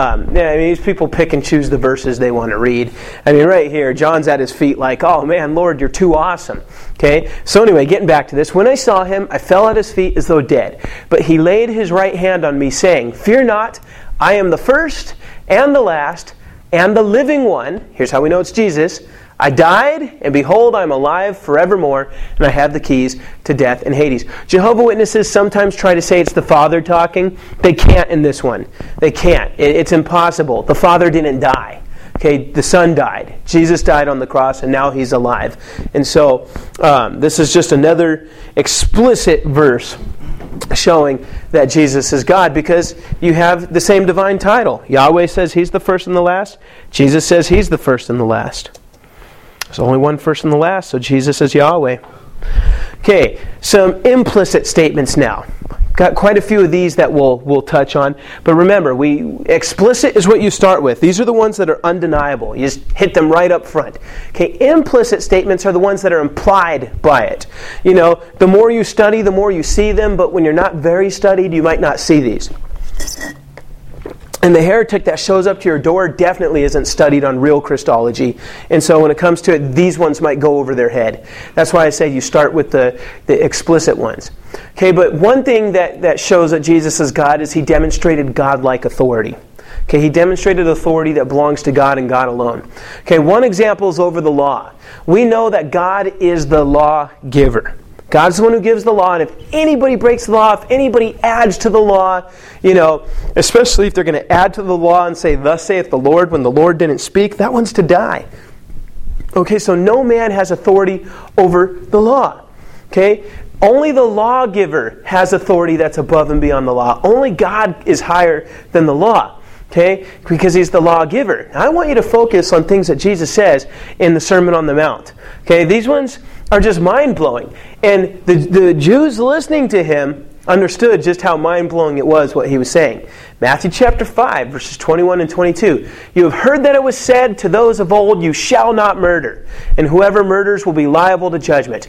These people pick and choose the verses they want to read. Right here, John's at his feet like, oh man, Lord, you're too awesome. Okay, so anyway, getting back to this. When I saw him, I fell at his feet as though dead. But he laid his right hand on me, saying, fear not, I am the first and the last and the living one. Here's how we know it's Jesus. I died, and behold, I am alive forevermore, and I have the keys to death and Hades. Jehovah's Witnesses sometimes try to say it's the Father talking. They can't in this one. They can't. It's impossible. The Father didn't die. Okay, the Son died. Jesus died on the cross, and now he's alive. And so this is just another explicit verse showing that Jesus is God, because you have the same divine title. Yahweh says he's the first and the last. Jesus says he's the first and the last. There's only one first and the last, so Jesus is Yahweh. Okay, some implicit statements now. Got quite a few of these that we'll touch on. But remember, explicit is what you start with. These are the ones that are undeniable. You just hit them right up front. Okay, implicit statements are the ones that are implied by it. The more you study, the more you see them, but when you're not very studied, you might not see these. And the heretic that shows up to your door definitely isn't studied on real Christology. And so when it comes to it, these ones might go over their head. That's why I say you start with the explicit ones. Okay, but one thing that shows that Jesus is God is he demonstrated God-like authority. Okay, he demonstrated authority that belongs to God and God alone. Okay, one example is over the law. We know that God is the lawgiver. God's the one who gives the law, and if anybody breaks the law, if anybody adds to the law, especially if they're going to add to the law and say, thus saith the Lord, when the Lord didn't speak, that one's to die. Okay, so no man has authority over the law. Okay, only the lawgiver has authority that's above and beyond the law. Only God is higher than the law. Okay, because he's the lawgiver. Now, I want you to focus on things that Jesus says in the Sermon on the Mount. Okay, these ones are just mind-blowing. And the Jews listening to him understood just how mind-blowing it was what he was saying. Matthew chapter 5, verses 21 and 22. You have heard that it was said to those of old, you shall not murder, and whoever murders will be liable to judgment.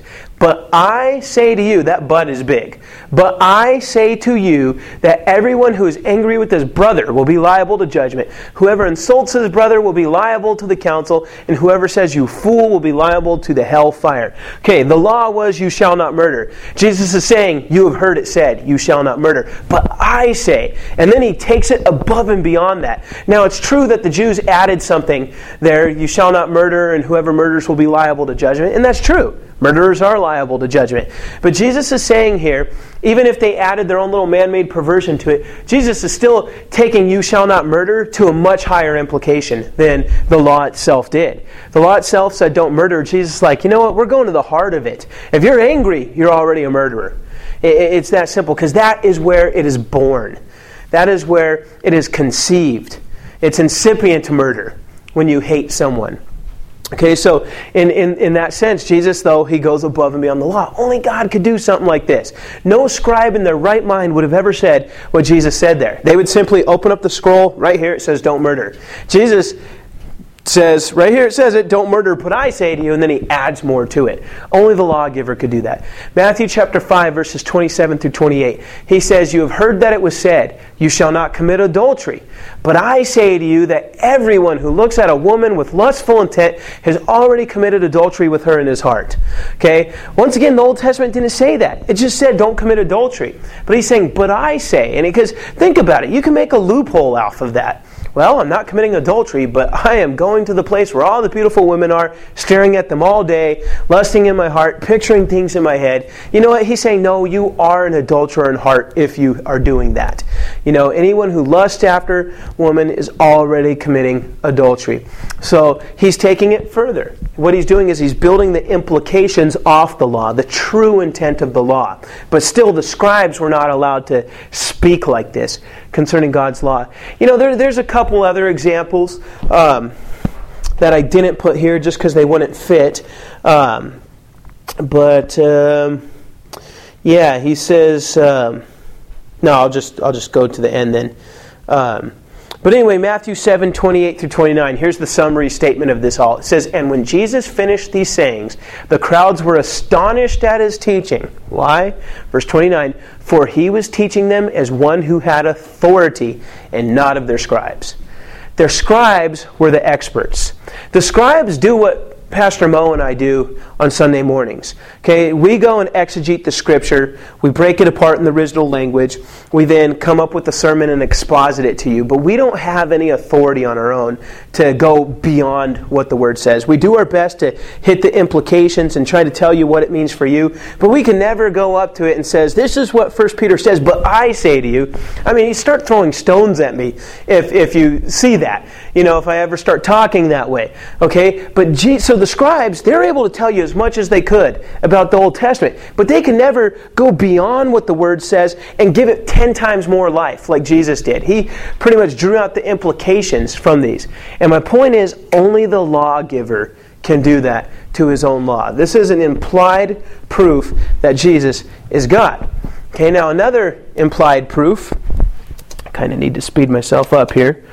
But I say to you, that but is big. But I say to you that everyone who is angry with his brother will be liable to judgment. Whoever insults his brother will be liable to the council, and whoever says you fool will be liable to the hell fire. Okay, the law was you shall not murder. Jesus is saying, you have heard it said, you shall not murder. But I say, and then he takes it above and beyond that. Now it's true that the Jews added something there, you shall not murder, and whoever murders will be liable to judgment, and that's true. Murderers are liable to judgment. But Jesus is saying here, even if they added their own little man-made perversion to it, Jesus is still taking you shall not murder to a much higher implication than the law itself did. The law itself said don't murder. Jesus is like, you know what, we're going to the heart of it. If you're angry, you're already a murderer. It's that simple, because that is where it is born. That is where it is conceived. It's incipient to murder when you hate someone. Okay, so in that sense, Jesus, though, he goes above and beyond the law. Only God could do something like this. No scribe in their right mind would have ever said what Jesus said there. They would simply open up the scroll. Right here it says, don't murder. Jesus says, right here it says it, don't murder, but I say to you, and then he adds more to it. Only the lawgiver could do that. Matthew chapter 5, verses 27 through 28. He says, you have heard that it was said, you shall not commit adultery. But I say to you that everyone who looks at a woman with lustful intent has already committed adultery with her in his heart. Okay? Once again, the Old Testament didn't say that. It just said don't commit adultery. But he's saying, but I say. And because think about it, you can make a loophole off of that. Well, I'm not committing adultery, but I am going to the place where all the beautiful women are, staring at them all day, lusting in my heart, picturing things in my head. You know what? He's saying, no, you are an adulterer in heart if you are doing that. You know, anyone who lusts after woman is already committing adultery. So he's taking it further. What he's doing is he's building the implications off the law, the true intent of the law. But still, the scribes were not allowed to speak like this concerning God's law. You know, there's a couple other examples that I didn't put here just because they wouldn't fit. Yeah, he says... no, I'll just go to the end then. But anyway, Matthew 7, 28 through 29. Here's the summary statement of this all. It says, and when Jesus finished these sayings, the crowds were astonished at his teaching. Why? Verse 29, for he was teaching them as one who had authority and not of their scribes. Their scribes were the experts. The scribes do what Pastor Mo and I do on Sunday mornings. Okay, we go and exegete the Scripture. We break it apart in the original language. We then come up with the sermon and exposit it to you. But we don't have any authority on our own to go beyond what the Word says. We do our best to hit the implications and try to tell you what it means for you. But we can never go up to it and says, this is what 1 Peter says, but I say to you. I mean, you start throwing stones at me if you see that. You know, if I ever start talking that way. Okay, but so the scribes, they're able to tell you as much as they could about the Old Testament, but they can never go beyond what the Word says and give it 10 times more life like Jesus did. He pretty much drew out the implications from these. And my point is, only the lawgiver can do that to his own law. This is an implied proof that Jesus is God. Okay, now another implied proof, I kind of need to speed myself up here.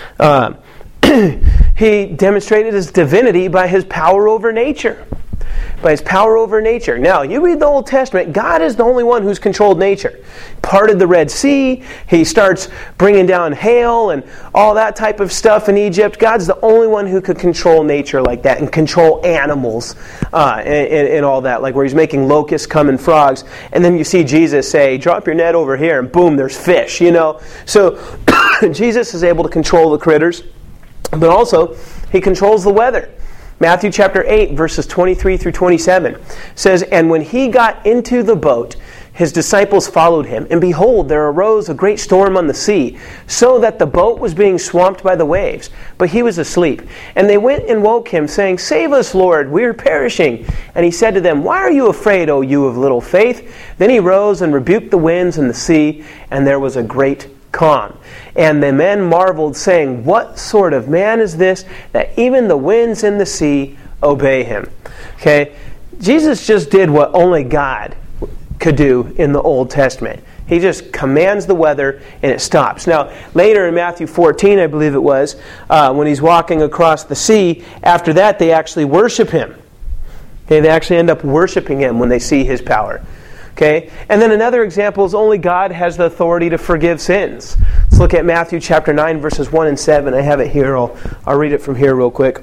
He demonstrated his divinity by his power over nature. By his power over nature. Now, you read the Old Testament, God is the only one who's controlled nature. Parted the Red Sea, he starts bringing down hail and all that type of stuff in Egypt. God's the only one who could control nature like that and control animals and all that, like where he's making locusts come in frogs. And then you see Jesus say, drop your net over here, and boom, there's fish, you know. So Jesus is able to control the critters, but also he controls the weather. Matthew chapter 8, verses 23 through 27 says, and when he got into the boat, his disciples followed him. And behold, there arose a great storm on the sea, so that the boat was being swamped by the waves. But he was asleep. And they went and woke him, saying, save us, Lord, we are perishing. And he said to them, why are you afraid, O you of little faith? Then he rose and rebuked the winds and the sea, and there was a great calm. And the men marveled, saying, what sort of man is this, that even the winds and the sea obey him? Okay, Jesus just did what only God could do in the Old Testament. He just commands the weather and it stops. Now, later in Matthew 14, I believe it was, when he's walking across the sea, after that they actually worship him. Okay, they actually end up worshiping him when they see his power. Okay, and then another example is only God has the authority to forgive sins. Let's look at Matthew chapter 9, verses 1 and 7. I have it here. I'll read it from here real quick.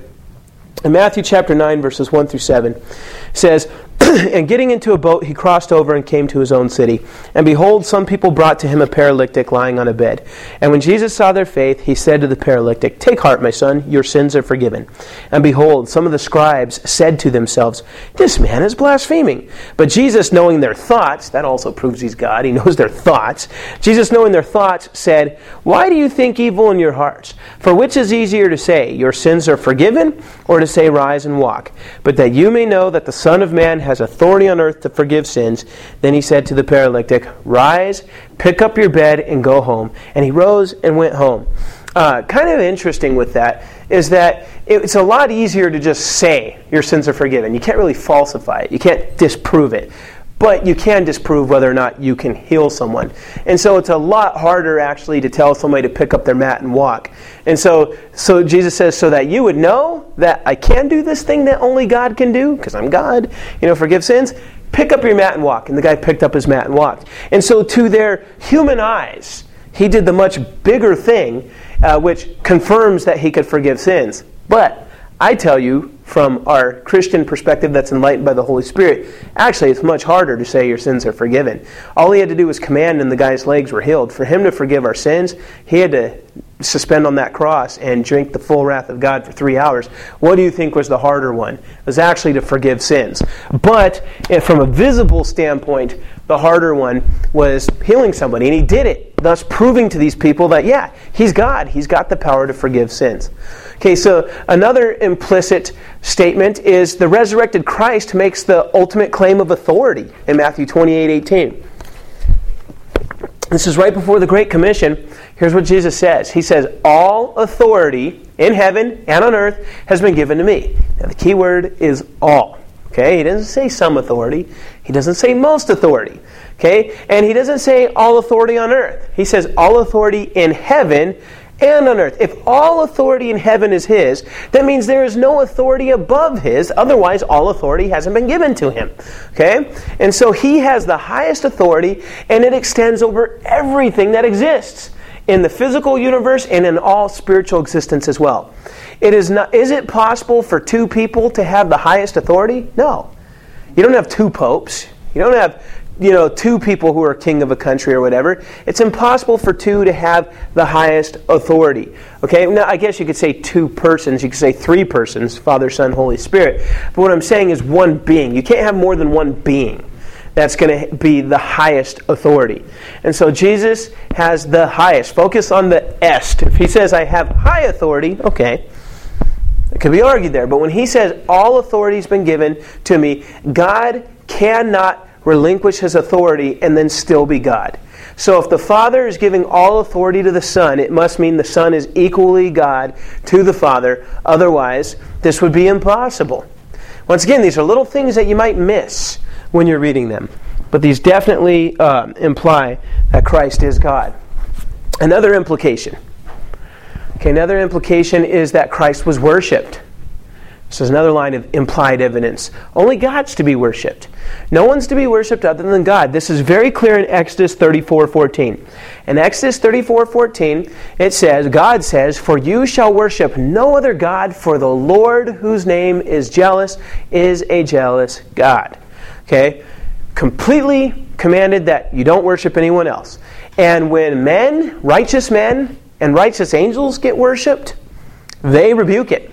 In Matthew chapter 9, verses 1 through 7, it says, "And getting into a boat, he crossed over and came to his own city. And behold, some people brought to him a paralytic lying on a bed. And when Jesus saw their faith, he said to the paralytic, 'Take heart, my son, your sins are forgiven.' And behold, some of the scribes said to themselves, 'This man is blaspheming.' But Jesus, knowing their thoughts," that also proves he's God, he knows their thoughts. "Jesus, knowing their thoughts, said, 'Why do you think evil in your hearts? For which is easier to say, your sins are forgiven, or to say, rise and walk? But that you may know that the Son of Man has authority on earth to forgive sins.' Then he said to the paralytic, 'Rise, pick up your bed, and go home.' And he rose and went home." Kind of interesting with that is that it's a lot easier to just say your sins are forgiven. You can't really falsify it. You can't disprove it. But you can disprove whether or not you can heal someone. And so it's a lot harder actually to tell somebody to pick up their mat and walk. And so Jesus says, so that you would know that I can do this thing that only God can do, because I'm God, forgive sins, pick up your mat and walk. And the guy picked up his mat and walked. And so to their human eyes, he did the much bigger thing, which confirms that he could forgive sins. But I tell you, from our Christian perspective that's enlightened by the Holy Spirit, actually it's much harder to say your sins are forgiven. All he had to do was command and the guy's legs were healed. For him to forgive our sins, he had to suspend on that cross and drink the full wrath of God for 3 hours. What do you think was the harder one? It was actually to forgive sins. But from a visible standpoint, the harder one was healing somebody. And he did it, thus proving to these people that, yeah, he's God. He's got the power to forgive sins. Okay, so another implicit statement is the resurrected Christ makes the ultimate claim of authority in Matthew 28:18. This is right before the Great Commission. Here's what Jesus says. He says, "All authority in heaven and on earth has been given to me." Now the key word is all. Okay, he doesn't say some authority. He doesn't say most authority. Okay, and he doesn't say all authority on earth. He says all authority in heaven and on earth. If all authority in heaven is his, that means there is no authority above his. Otherwise, all authority hasn't been given to him. Okay? And so he has the highest authority, and it extends over everything that exists in the physical universe and in all spiritual existence as well. Is it possible for two people to have the highest authority? No. You don't have two popes. You don't have two people who are king of a country or whatever. It's impossible for two to have the highest authority. Okay, now I guess you could say two persons. You could say three persons, Father, Son, Holy Spirit. But what I'm saying is one being. You can't have more than one being that's going to be the highest authority. And so Jesus has the highest. Focus on the est. If he says, I have high authority, okay, it could be argued there. But when he says, all authority has been given to me, God cannot relinquish his authority and then still be God. So if the Father is giving all authority to the Son, it must mean the Son is equally God to the Father. Otherwise, this would be impossible. Once again, these are little things that you might miss when you're reading them. But these definitely imply that Christ is God. Another implication. Another implication is that Christ was worshipped. This is another line of implied evidence. Only God's to be worshipped. No one's to be worshipped other than God. This is very clear in Exodus 34:14. In Exodus 34:14, it says, God says, "For you shall worship no other God, for the Lord, whose name is jealous, is a jealous God." Okay? Completely commanded that you don't worship anyone else. And when righteous men and righteous angels get worshipped, they rebuke it.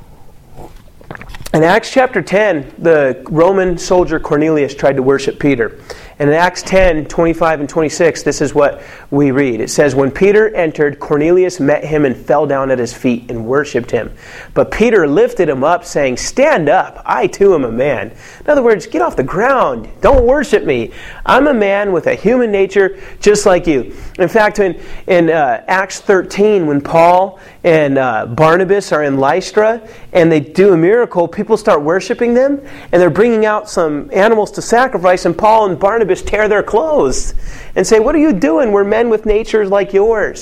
In Acts chapter 10, the Roman soldier Cornelius tried to worship Peter. And in Acts 10, 25 and 26, this is what we read. It says, "When Peter entered, Cornelius met him and fell down at his feet and worshipped him. But Peter lifted him up, saying, 'Stand up, I too am a man.'" In other words, get off the ground. Don't worship me. I'm a man with a human nature just like you. In fact, in Acts 13, when Paul and Barnabas are in Lystra and they do a miracle, people start worshiping them, and they're bringing out some animals to sacrifice, and Paul and Barnabas tear their clothes and say, "What are you doing? We're men with natures like yours."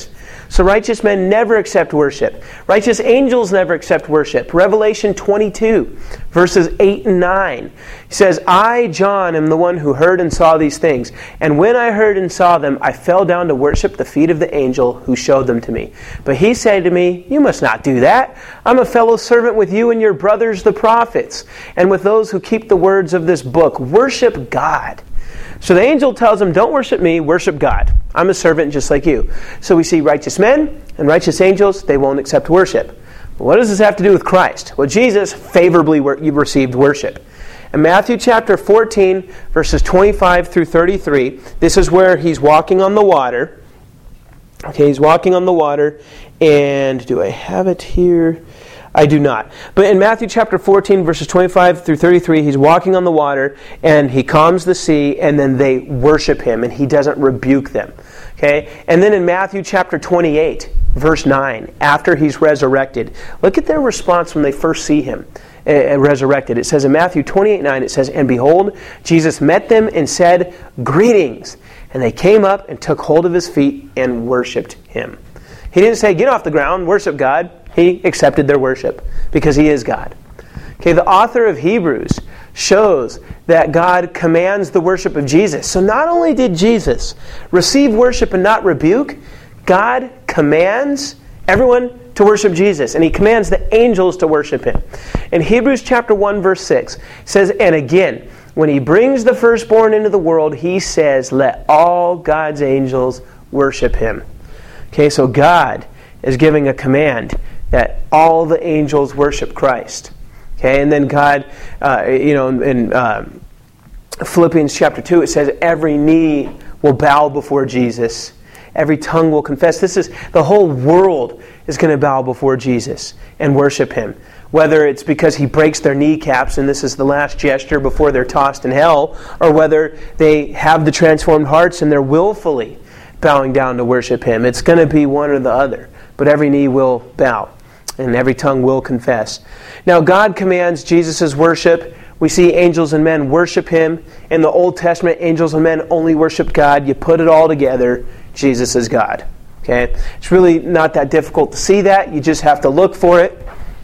So righteous men never accept worship. Righteous angels never accept worship. Revelation 22, verses 8 and 9 says, I, John, am the one who heard and saw these things. And when I heard and saw them, I fell down to worship the feet of the angel who showed them to me. But he said to me, you must not do that. I'm a fellow servant with you and your brothers the prophets, and with those who keep the words of this book. Worship God. So the angel tells him, don't worship me, worship God. I'm a servant just like you. So we see righteous men and righteous angels, they won't accept worship. What does this have to do with Christ? Well, Jesus favorably received worship. In Matthew chapter 14, verses 25 through 33, this is where he's walking on the water. Okay, he's walking on the water, and do I have it here? I do not. But in Matthew chapter 14, verses 25 through 33, he's walking on the water, and he calms the sea, and then they worship him, and he doesn't rebuke them. Okay? And then in Matthew chapter 28, verse 9, after he's resurrected, look at their response when they first see him resurrected. It says in Matthew 28:9, it says, and behold, Jesus met them and said, greetings. And they came up and took hold of his feet and worshipped him. He didn't say, get off the ground, worship God. He accepted their worship because he is God. Okay, the author of Hebrews shows that God commands the worship of Jesus. So not only did Jesus receive worship and not rebuke, God commands everyone to worship Jesus, and he commands the angels to worship him. In Hebrews chapter 1, verse 6, it says, and again, when he brings the firstborn into the world, he says, let all God's angels worship him. Okay, so God is giving a command that all the angels worship Christ. Okay, and then God, in Philippians chapter 2, it says, every knee will bow before Jesus. Every tongue will confess. The whole world is going to bow before Jesus and worship him. Whether it's because he breaks their kneecaps and this is the last gesture before they're tossed in hell, or whether they have the transformed hearts and they're willfully bowing down to worship him. It's going to be one or the other. But every knee will bow and every tongue will confess. Now God commands Jesus' worship. We see angels and men worship him. In the Old Testament, angels and men only worship God. You put it all together, Jesus is God. Okay? It's really not that difficult to see that. You just have to look for it.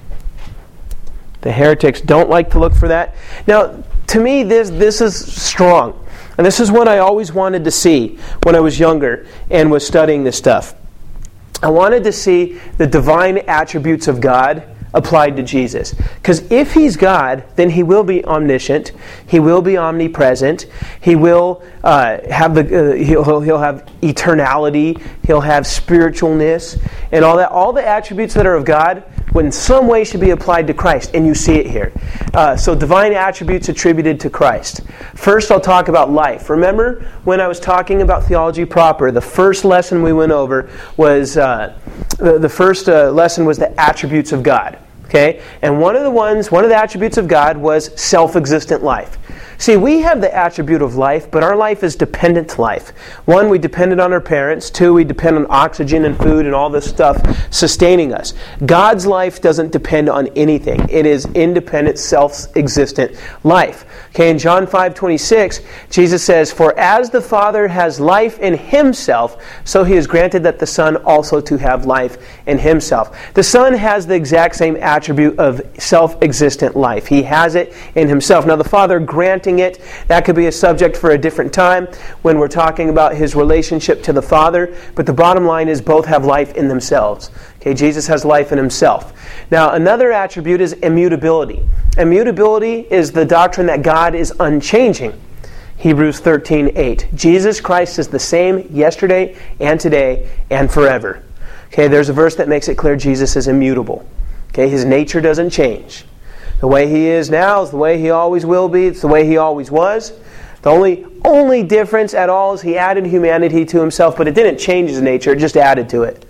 The heretics don't like to look for that. Now, to me, this is strong. And this is what I always wanted to see when I was younger and was studying this stuff. I wanted to see the divine attributes of God applied to Jesus. Because if he's God, then he will be omniscient, he will be omnipresent, he will have he'll have eternality, he'll have spiritualness, and all that. All the attributes that are of God in some way should be applied to Christ, and you see it here. So divine attributes attributed to Christ. First, I'll talk about life. Remember when I was talking about theology proper, the first lesson we went over was the first lesson was the attributes of God. Okay? And one of the attributes of God was self-existent life. See, we have the attribute of life, but our life is dependent life. One, we depended on our parents. Two, we depend on oxygen and food and all this stuff sustaining us. God's life doesn't depend on anything. It is independent, self-existent life. Okay, in John 5:26, Jesus says, for as the Father has life in himself, so he has granted that the Son also to have life in himself. The Son has the exact same attribute of self-existent life. He has it in himself. Now the Father granted it. That could be a subject for a different time when we're talking about his relationship to the Father. But the bottom line is both have life in themselves. Okay, Jesus has life in himself. Now, another attribute is immutability. Immutability is the doctrine that God is unchanging. Hebrews 13:8. Jesus Christ is the same yesterday and today and forever. Okay, there's a verse that makes it clear Jesus is immutable. Okay, his nature doesn't change. The way he is now is the way he always will be. It's the way he always was. The only difference at all is he added humanity to himself, but it didn't change his nature. It just added to it.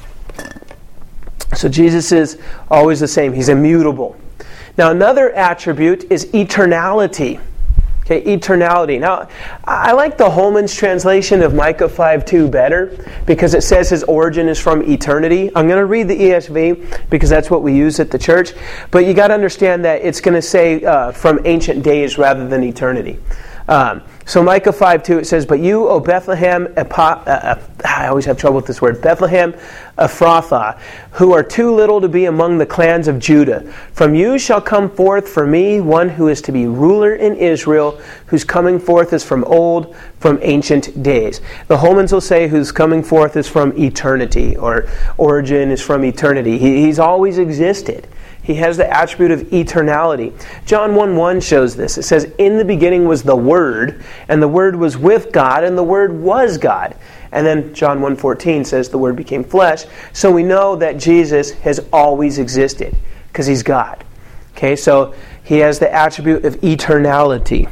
So Jesus is always the same. He's immutable. Now another attribute is eternality. Okay, eternality. Now, I like the Holman's translation of Micah 5:2 better because it says his origin is from eternity. I'm going to read the ESV because that's what we use at the church. But you got to understand that it's going to say from ancient days rather than eternity. So Micah 5:2, it says, "But you, O Bethlehem, I always have trouble with this word, Bethlehem Ephrathah, who are too little to be among the clans of Judah. From you shall come forth for me one who is to be ruler in Israel, whose coming forth is from old, from ancient days." The Holmans will say whose coming forth is from eternity, or origin is from eternity. He's always existed. He has the attribute of eternality. John 1:1 shows this. It says, "In the beginning was the Word, and the Word was with God, and the Word was God." And then John 1:14 says the Word became flesh. So we know that Jesus has always existed because He's God. Okay, so He has the attribute of eternality.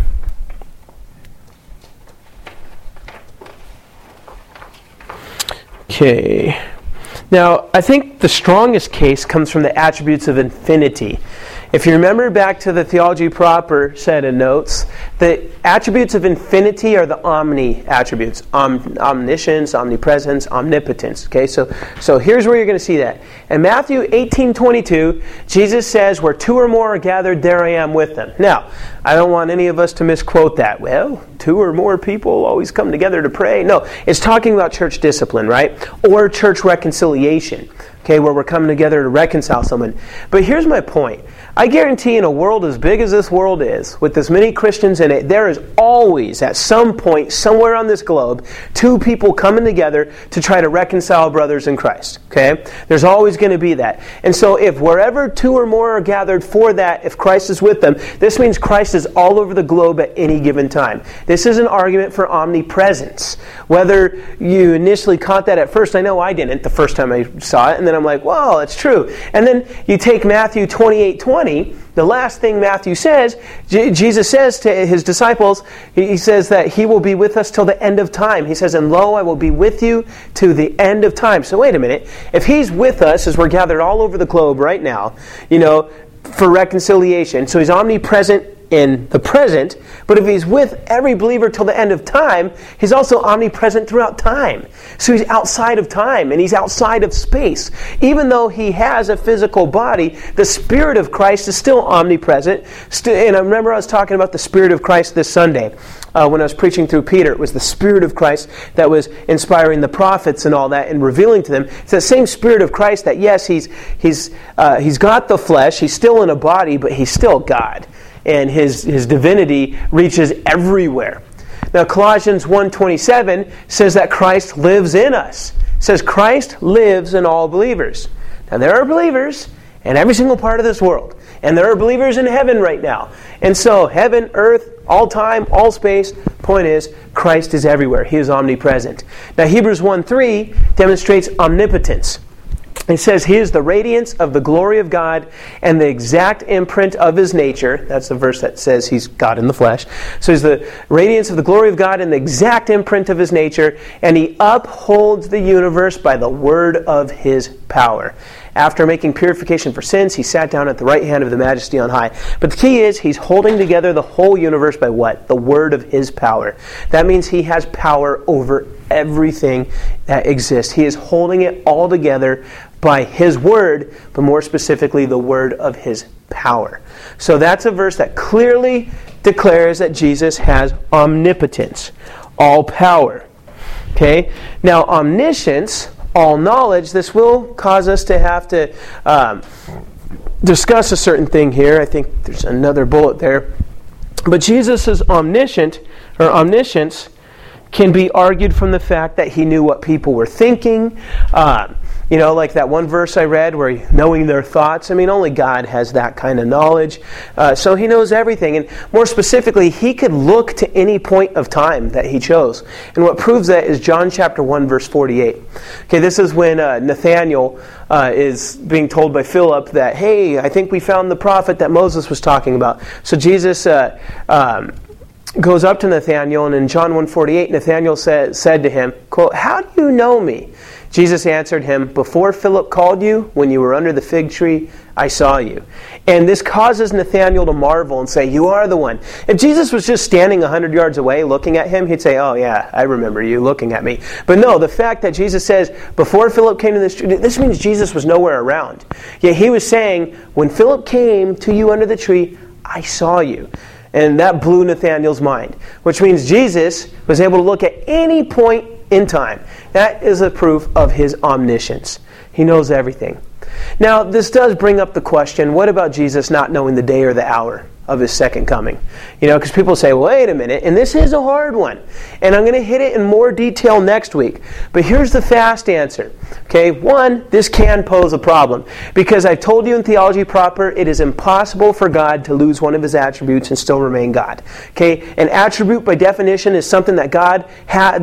Okay. Now, I think the strongest case comes from the attributes of infinity. If you remember back to the Theology Proper set of notes, the attributes of infinity are the omni attributes. Omniscience, omnipresence, omnipotence. Okay, so here's where you're going to see that. In Matthew 18:22, Jesus says, "Where two or more are gathered, there I am with them." Now, I don't want any of us to misquote that. Well, two or more people always come together to pray. No, it's talking about church discipline, right? Or church reconciliation. Okay, where we're coming together to reconcile someone. But here's my point. I guarantee in a world as big as this world is, with as many Christians in it, there is always, at some point, somewhere on this globe, two people coming together to try to reconcile brothers in Christ. Okay? There's always going to be that. And so if wherever two or more are gathered for that, if Christ is with them, this means Christ is all over the globe at any given time. This is an argument for omnipresence. Whether you initially caught that at first, I know I didn't the first time I saw it, and then I'm like, wow, it's true. And then you take Matthew 28:20, the last thing Matthew says, Jesus says to his disciples, he says that He will be with us till the end of time. He says, "And lo, I will be with you to the end of time." So wait a minute. If He's with us as we're gathered all over the globe right now, for reconciliation, so He's omnipresent in the present, but if He's with every believer till the end of time, He's also omnipresent throughout time. So He's outside of time and He's outside of space. Even though He has a physical body, the Spirit of Christ is still omnipresent. And I remember I was talking about the Spirit of Christ this Sunday when I was preaching through Peter. It was the Spirit of Christ that was inspiring the prophets and all that and revealing to them. It's that same Spirit of Christ that, yes, He's got the flesh, He's still in a body, but He's still God. And his divinity reaches everywhere. Now, Colossians 1:27 says that Christ lives in us. It says Christ lives in all believers. Now, there are believers in every single part of this world. And there are believers in heaven right now. And so, heaven, earth, all time, all space, point is, Christ is everywhere. He is omnipresent. Now, Hebrews 1:3 demonstrates omnipotence. It says He is the radiance of the glory of God and the exact imprint of His nature. That's the verse that says He's God in the flesh. So He's the radiance of the glory of God and the exact imprint of His nature, and He upholds the universe by the word of His power. After making purification for sins, He sat down at the right hand of the Majesty on high. But the key is He's holding together the whole universe by what? The word of His power. That means He has power over everything that exists. He is holding it all together by His word, but more specifically the word of His power. So that's a verse that clearly declares that Jesus has omnipotence, all power. Okay? Now, omniscience, all knowledge, this will cause us to have to discuss a certain thing here. I think there's another bullet there. But Jesus' omniscience can be argued from the fact that He knew what people were thinking. Like that one verse I read where knowing their thoughts. I mean, only God has that kind of knowledge. So He knows everything. And more specifically, He could look to any point of time that He chose. And what proves that is John chapter 1, verse 48. Okay, this is when Nathanael is being told by Philip that, hey, I think we found the prophet that Moses was talking about. So Jesus goes up to Nathanael, and in John 1:48, Nathanael said to him, quote, "How do you know me?" Jesus answered him, "Before Philip called you, when you were under the fig tree, I saw you." And this causes Nathanael to marvel and say, "You are the one." If Jesus was just standing 100 yards away looking at him, he'd say, "Oh yeah, I remember you looking at me." But no, the fact that Jesus says, before Philip came to this tree, this means Jesus was nowhere around. Yet He was saying, when Philip came to you under the tree, I saw you. And that blew Nathanael's mind, which means Jesus was able to look at any point in time. That is a proof of his omniscience. He knows everything. Now, this does bring up the question, what about Jesus not knowing the day or the hour of his second coming? Because people say, wait a minute, and this is a hard one. And I'm going to hit it in more detail next week. But here's the fast answer. Okay, one, this can pose a problem. Because I've told you in Theology Proper, it is impossible for God to lose one of his attributes and still remain God. Okay, an attribute by definition is something that God has,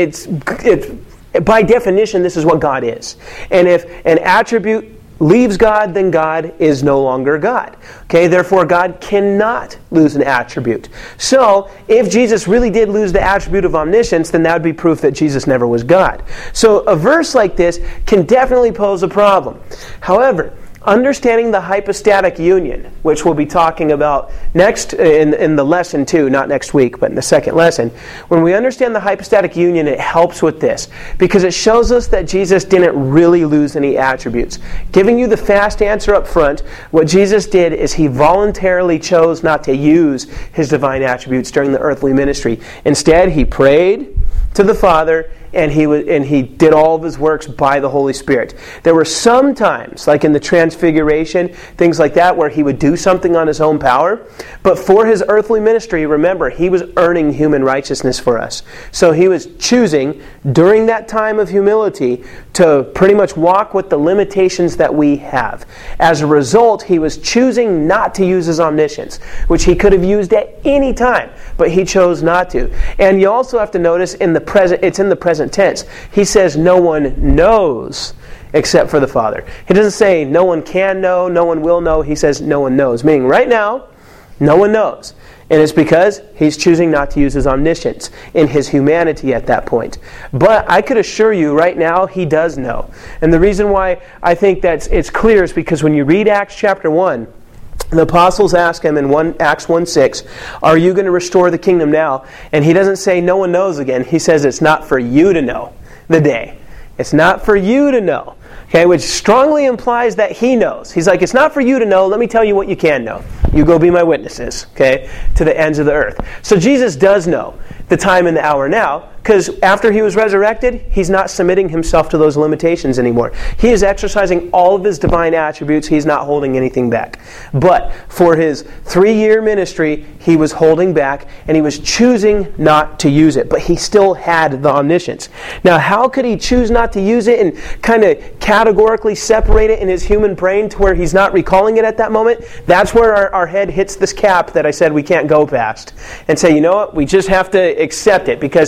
by definition, this is what God is. And if an attribute leaves God, then God is no longer God. Okay, therefore God cannot lose an attribute. So, if Jesus really did lose the attribute of omniscience, then that would be proof that Jesus never was God. So, a verse like this can definitely pose a problem. However, understanding the hypostatic union, which we'll be talking about next in the lesson too, not next week, but in the second lesson. When we understand the hypostatic union, it helps with this because it shows us that Jesus didn't really lose any attributes. Giving you the fast answer up front, what Jesus did is he voluntarily chose not to use his divine attributes during the earthly ministry. Instead, he prayed to the Father, and he did all of his works by the Holy Spirit. There were some times, like in the Transfiguration, things like that, where he would do something on his own power. But for his earthly ministry, remember, he was earning human righteousness for us. So he was choosing, during that time of humility, to pretty much walk with the limitations that we have. As a result, he was choosing not to use his omniscience, which he could have used at any time, but he chose not to. And you also have to notice it's in the present tense. He says no one knows except for the Father. He doesn't say no one can know, no one will know. He says no one knows, meaning right now, no one knows. And it's because he's choosing not to use his omniscience in his humanity at that point. But I could assure you right now he does know. And the reason why I think it's clear is because when you read Acts chapter 1, the apostles ask him in Acts 1:6, are you going to restore the kingdom now? And he doesn't say no one knows again. He says it's not for you to know the day. It's not for you to know. Okay, which strongly implies that he knows. He's like, it's not for you to know. Let me tell you what you can know. You go be my witnesses, okay, to the ends of the earth. So Jesus does know the time and the hour now, because after he was resurrected, he's not submitting himself to those limitations anymore. He is exercising all of his divine attributes. He's not holding anything back. But for his 3-year ministry, he was holding back, and he was choosing not to use it. But he still had the omniscience. Now, how could he choose not to use it and kind of categorically separate it in his human brain to where he's not recalling it at that moment? That's where our head hits this cap that I said we can't go past. And say, you know what? We just have to accept it because,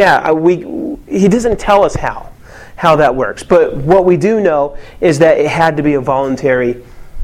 he doesn't tell us how that works. But what we do know is that it had to be a voluntary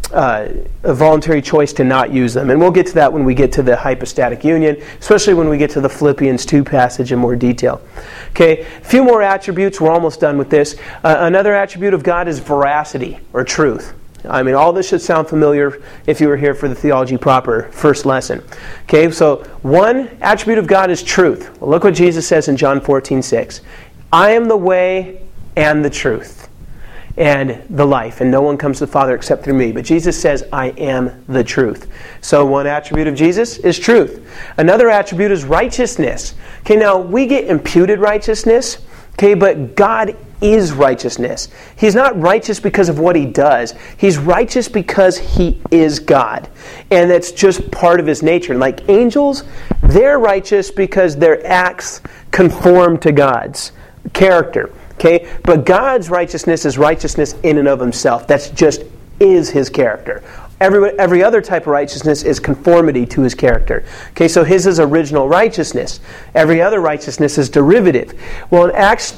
choice to not use them. And we'll get to that when we get to the hypostatic union, especially when we get to the Philippians 2 passage in more detail. Okay, a few more attributes. We're almost done with this. Another attribute of God is veracity or truth. I mean, all this should sound familiar if you were here for the Theology Proper first lesson. Okay, so one attribute of God is truth. Well, look what Jesus says in John 14:6. I am the way and the truth and the life, and no one comes to the Father except through me. But Jesus says, I am the truth. So one attribute of Jesus is truth. Another attribute is righteousness. Okay, now we get imputed righteousness, okay, but God is righteousness. He's not righteous because of what he does. He's righteous because he is God. And that's just part of his nature. Like angels, they're righteous because their acts conform to God's character. Okay? But God's righteousness is righteousness in and of himself. That's just is his character. Every other type of righteousness is conformity to his character. Okay, so his is original righteousness. Every other righteousness is derivative. Well, in Acts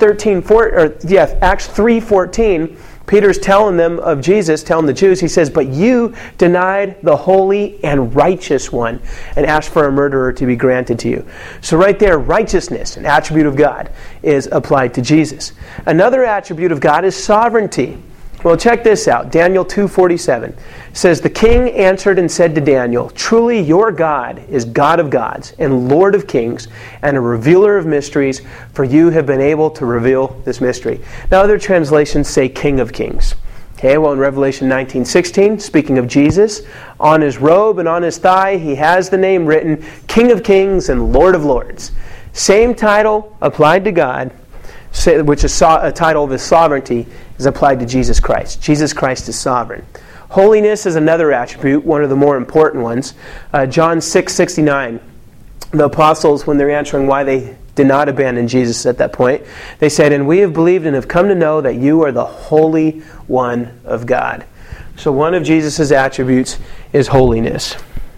3:14, Peter's telling them of Jesus, telling the Jews, he says, but you denied the holy and righteous one and asked for a murderer to be granted to you. So right there, righteousness, an attribute of God, is applied to Jesus. Another attribute of God is sovereignty. Well, check this out. Daniel 2:47 says, the king answered and said to Daniel, truly your God is God of gods and Lord of kings and a revealer of mysteries, for you have been able to reveal this mystery. Now other translations say King of kings. Okay, well in Revelation 19:16, speaking of Jesus, on his robe and on his thigh he has the name written, King of Kings and Lord of Lords. Same title applied to God, which is a title of his sovereignty, is applied to Jesus Christ. Jesus Christ is sovereign. Holiness is another attribute, one of the more important ones. John 6:69, the apostles, when they're answering why they did not abandon Jesus at that point, they said, "And we have believed and have come to know that you are the Holy One of God." So one of Jesus' attributes is holiness.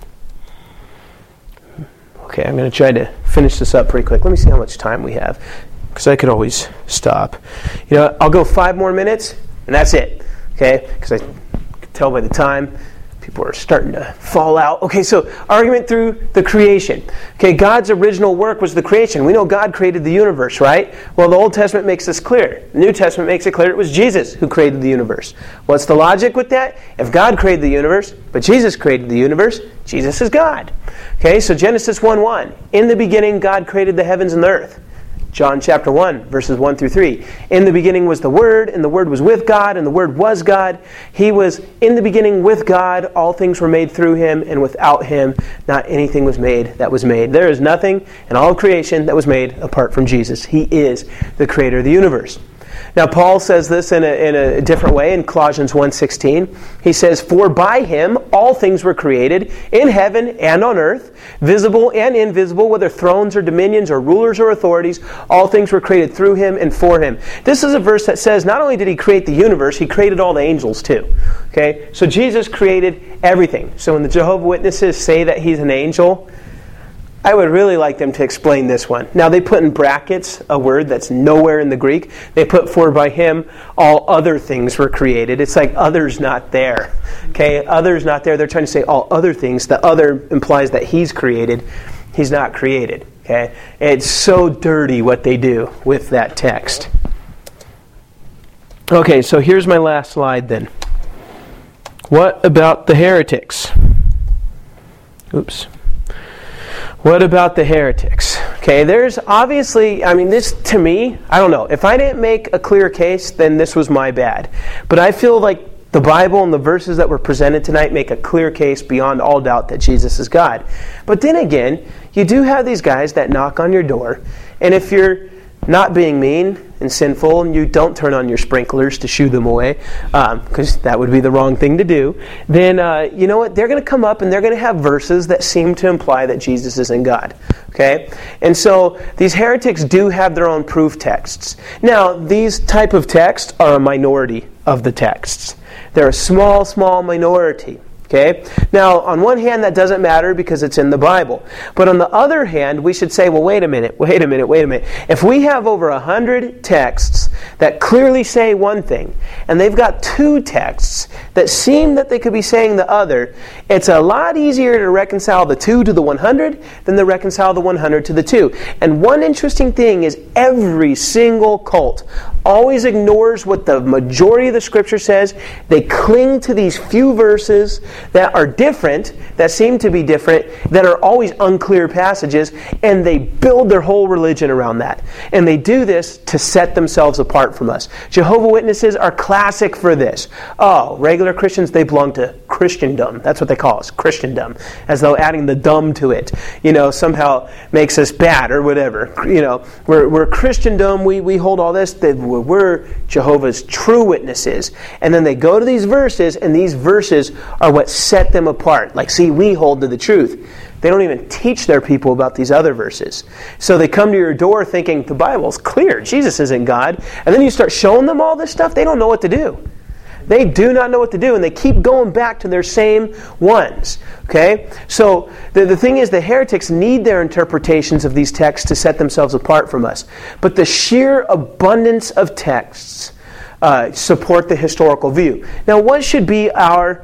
Okay, I'm going to try to finish this up pretty quick. Let me see how much time we have, because I could always stop. I'll go 5 more minutes, and that's it. Okay, because I can tell by the time people are starting to fall out. Okay, so argument through the creation. Okay, God's original work was the creation. We know God created the universe, right? Well, the Old Testament makes this clear. The New Testament makes it clear it was Jesus who created the universe. What's the logic with that? If God created the universe, but Jesus created the universe, Jesus is God. Okay, so Genesis 1:1. In the beginning, God created the heavens and the earth. John chapter 1, verses 1 through 3. In the beginning was the Word, and the Word was with God, and the Word was God. He was in the beginning with God. All things were made through Him, and without Him not anything was made that was made. There is nothing in all of creation that was made apart from Jesus. He is the creator of the universe. Now, Paul says this in a different way in Colossians 1:16. He says, "For by Him all things were created, in heaven and on earth, visible and invisible, whether thrones or dominions or rulers or authorities, all things were created through Him and for Him." This is a verse that says not only did He create the universe, He created all the angels too. Okay, so Jesus created everything. So when the Jehovah's Witnesses say that He's an angel, I would really like them to explain this one. Now, they put in brackets a word that's nowhere in the Greek. They put, "For by Him all other things were created." It's like others not there. Okay, others not there. They're trying to say all other things. The other implies that He's created. He's not created. Okay, it's so dirty what they do with that text. Okay, so here's my last slide then. What about the heretics? Oops. What about the heretics? Okay, there's obviously, this to me, I don't know. If I didn't make a clear case, then this was my bad. But I feel like the Bible and the verses that were presented tonight make a clear case beyond all doubt that Jesus is God. But then again, you do have these guys that knock on your door, and if you're not being mean and sinful and you don't turn on your sprinklers to shoo them away, because that would be the wrong thing to do, then you know what? They're going to come up and they're going to have verses that seem to imply that Jesus isn't God. Okay? And so these heretics do have their own proof texts. Now, these type of texts are a minority of the texts. They're a small, small minority. Okay? Now, on one hand, that doesn't matter because it's in the Bible. But on the other hand, we should say, well, wait a minute. If we have over 100 texts that clearly say one thing, and they've got 2 texts that seem that they could be saying the other, it's a lot easier to reconcile the 2 to the 100 than to reconcile the 100 to the 2. And one interesting thing is every single cult always ignores what the majority of the Scripture says. They cling to these few verses that are different, that seem to be different, that are always unclear passages, and they build their whole religion around that. And they do this to set themselves apart from us. Jehovah's Witnesses are classic for this. Oh, regular Christians, they belong to Christendom. That's what they call us, Christendom. As though adding the dumb to it, somehow makes us bad or whatever. We're Christendom, we hold all this, we're Jehovah's true witnesses. And then they go to these verses, and these verses are what set them apart. Like, see, we hold to the truth. They don't even teach their people about these other verses. So they come to your door thinking, the Bible's clear, Jesus isn't God. And then you start showing them all this stuff, they don't know what to do. They do not know what to do, and they keep going back to their same ones. Okay? So the thing is, the heretics need their interpretations of these texts to set themselves apart from us. But the sheer abundance of texts support the historical view. Now, what should be our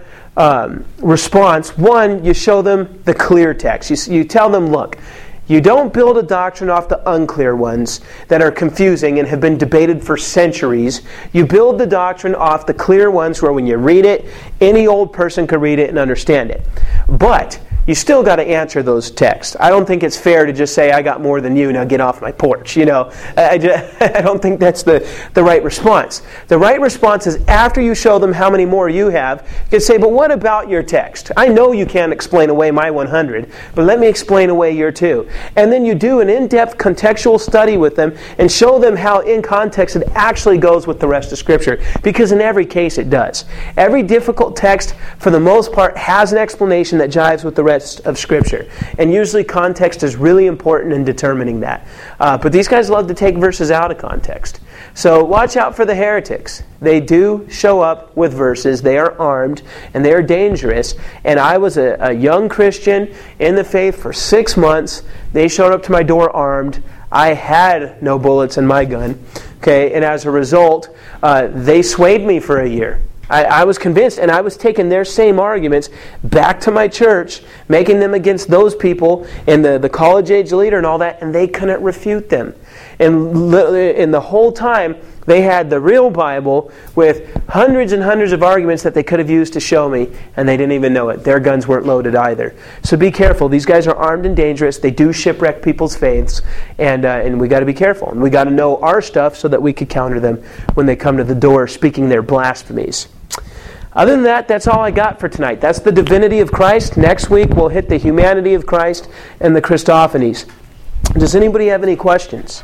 response? One, you show them the clear text. You tell them, look, you don't build a doctrine off the unclear ones that are confusing and have been debated for centuries. You build the doctrine off the clear ones where when you read it, any old person could read it and understand it. But you still got to answer those texts. I don't think it's fair to just say, I got more than you, now get off my porch. I don't think that's the right response. The right response is after you show them how many more you have, you can say, but what about your text? I know you can't explain away my 100, but let me explain away your 2. And then you do an in-depth contextual study with them and show them how in context it actually goes with the rest of Scripture. Because in every case it does. Every difficult text, for the most part, has an explanation that jives with the rest of Scripture. And usually context is really important in determining that. But these guys love to take verses out of context. So watch out for the heretics. They do show up with verses. They are armed and they are dangerous. And I was a young Christian in the faith for 6 months. They showed up to my door armed. I had no bullets in my gun. Okay, and as a result, they swayed me for a year. I was convinced, and I was taking their same arguments back to my church, making them against those people and the college-age leader and all that, and they couldn't refute them. And the whole time, they had the real Bible with hundreds and hundreds of arguments that they could have used to show me, and they didn't even know it. Their guns weren't loaded either. So be careful. These guys are armed and dangerous. They do shipwreck people's faiths, and we got to be careful. And we got to know our stuff so that we could counter them when they come to the door speaking their blasphemies. Other than that, that's all I got for tonight. That's the divinity of Christ. Next week, we'll hit the humanity of Christ and the Christophanies. Does anybody have any questions?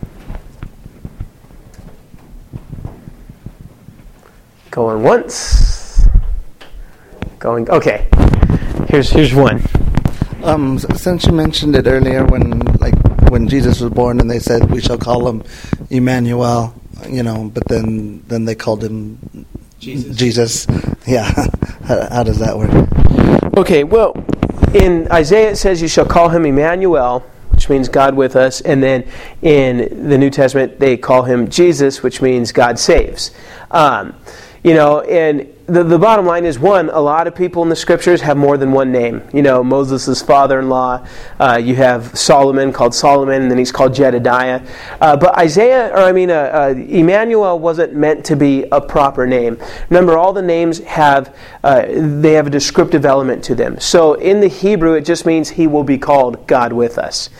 Going once. Going. Okay. Here's one. Since you mentioned it earlier, when Jesus was born, and they said we shall call him Emmanuel, but then they called him Jesus. Yeah. How does that work? Okay, well, in Isaiah it says you shall call him Emmanuel, which means God with us, and then in the New Testament they call him Jesus, which means God saves. And the bottom line is, one, a lot of people in the Scriptures have more than one name. Moses' father-in-law, you have Solomon called Solomon, and then he's called Jedediah. But Emmanuel wasn't meant to be a proper name. Remember, all the names have a descriptive element to them. So in the Hebrew, it just means he will be called God with us.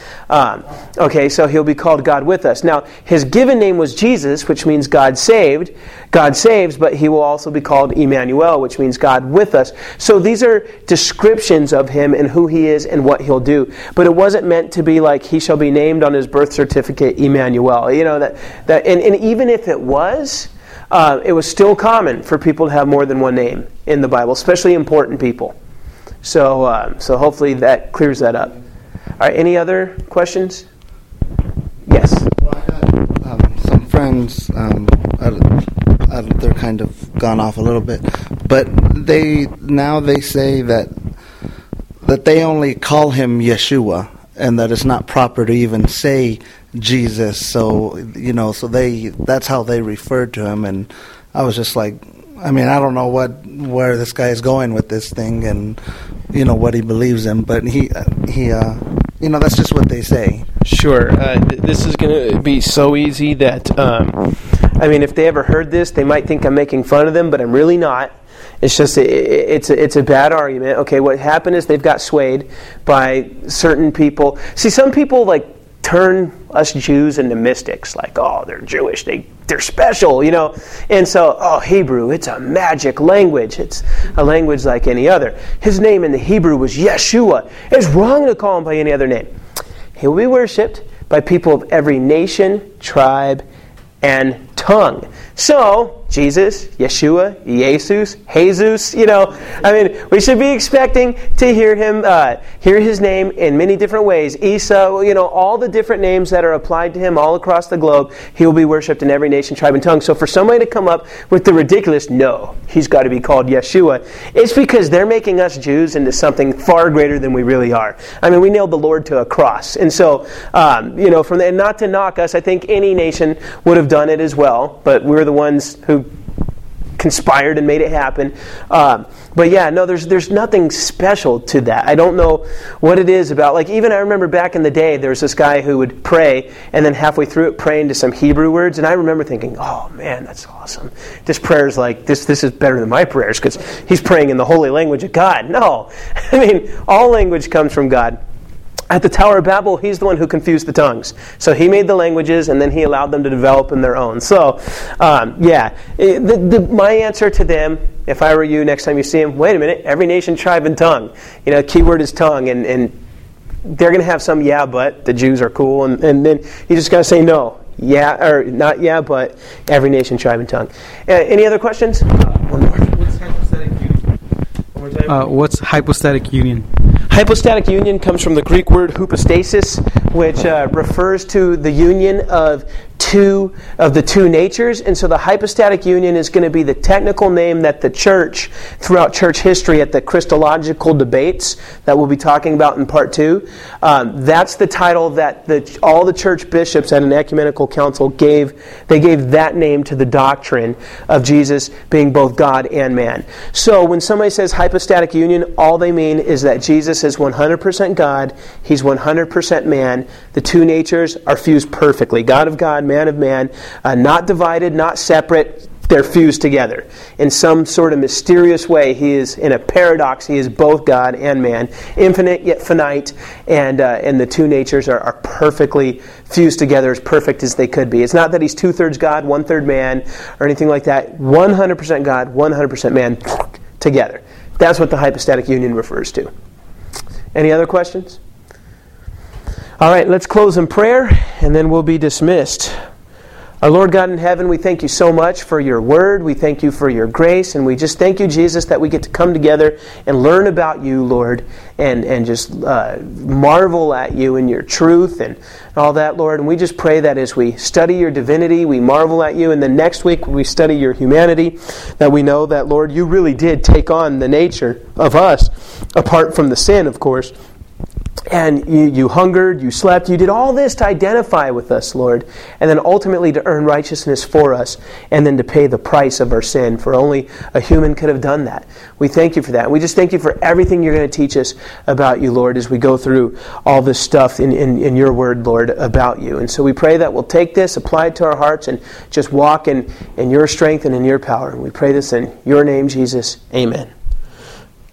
So he'll be called God with us. Now, his given name was Jesus, which means God saved. God saves, but he will also be called Emmanuel, which means God with us. So these are descriptions of him and who he is and what he'll do. But it wasn't meant to be like he shall be named on his birth certificate Emmanuel. And even if it was still common for people to have more than one name in the Bible, especially important people. So hopefully that clears that up. All right, any other questions? Yes. Well, I got some friends. They're kind of gone off a little bit, but they say that they only call him Yeshua, and that it's not proper to even say Jesus. So that's how they referred to him. And I was just like, I don't know where this guy is going with this thing, and what he believes in, but he that's just what they say. Sure. This is going to be so easy that if they ever heard this, they might think I'm making fun of them, but I'm really not. It's just it's a bad argument. Okay, what happened is they've got swayed by certain people. See, some people turn us Jews into mystics, they're Jewish, they're special, And so, Hebrew, it's a magic language. It's a language like any other. His name in the Hebrew was Yeshua. It's wrong to call him by any other name. He will be worshipped by people of every nation, tribe, and tongue. So, Jesus, Yeshua, Jesus, we should be expecting to hear his name in many different ways. Isa, all the different names that are applied to him all across the globe, he will be worshipped in every nation, tribe, and tongue. So for somebody to come up with the ridiculous, no, he's got to be called Yeshua, it's because they're making us Jews into something far greater than we really are. We nailed the Lord to a cross. And so, and not to knock us, I think any nation would have done it as well, but we're the ones who conspired and made it happen. But yeah, no, there's nothing special to that. I don't know what it is about. Like, even I remember back in the day, there was this guy who would pray, and then halfway through it, pray into some Hebrew words. And I remember thinking, oh man, that's awesome. This prayer is like, this is better than my prayers, because he's praying in the holy language of God. No. I mean, all language comes from God. At the Tower of Babel, he's the one who confused the tongues. So he made the languages, and then he allowed them to develop in their own. So, my answer to them, if I were you, next time you see them, wait a minute, every nation, tribe, and tongue. Keyword is tongue, and they're going to have some but. The Jews are cool, and then you just got to say no. Yeah, or not but, every nation, tribe, and tongue. Any other questions? One more. What's hypostatic union? One more time. What's hypostatic union? Hypostatic union comes from the Greek word hypostasis, which refers to the union of the two natures. And so the hypostatic union is going to be the technical name that the church, throughout church history at the Christological debates that we'll be talking about in part 2, that's the title that all the church bishops at an ecumenical council gave. They gave that name to the doctrine of Jesus being both God and man. So when somebody says hypostatic union, all they mean is that Jesus is 100% God, He's 100% man. The two natures are fused perfectly. God of God, man of man, not divided, not separate. They're fused together. In some sort of mysterious way, He is, in a paradox, He is both God and man, infinite yet finite, and the two natures are perfectly fused together, as perfect as they could be. It's not that He's 2/3 God, 1/3 man, or anything like that. 100% God, 100% man, together. That's what the hypostatic union refers to. Any other questions? All right, let's close in prayer, and then we'll be dismissed. Our Lord God in heaven, we thank You so much for Your word. We thank You for Your grace, and we just thank You, Jesus, that we get to come together and learn about You, Lord, and just marvel at You and Your truth and all that, Lord. And we just pray that as we study Your divinity, we marvel at You, and then next week we study Your humanity, that we know that, Lord, You really did take on the nature of us, apart from the sin, of course. And you hungered, you slept, You did all this to identify with us, Lord, and then ultimately to earn righteousness for us, and then to pay the price of our sin, for only a human could have done that. We thank You for that. We just thank You for everything You're going to teach us about You, Lord, as we go through all this stuff in Your word, Lord, about You. And so we pray that we'll take this, apply it to our hearts, and just walk in Your strength and in Your power. And we pray this in Your name, Jesus. Amen.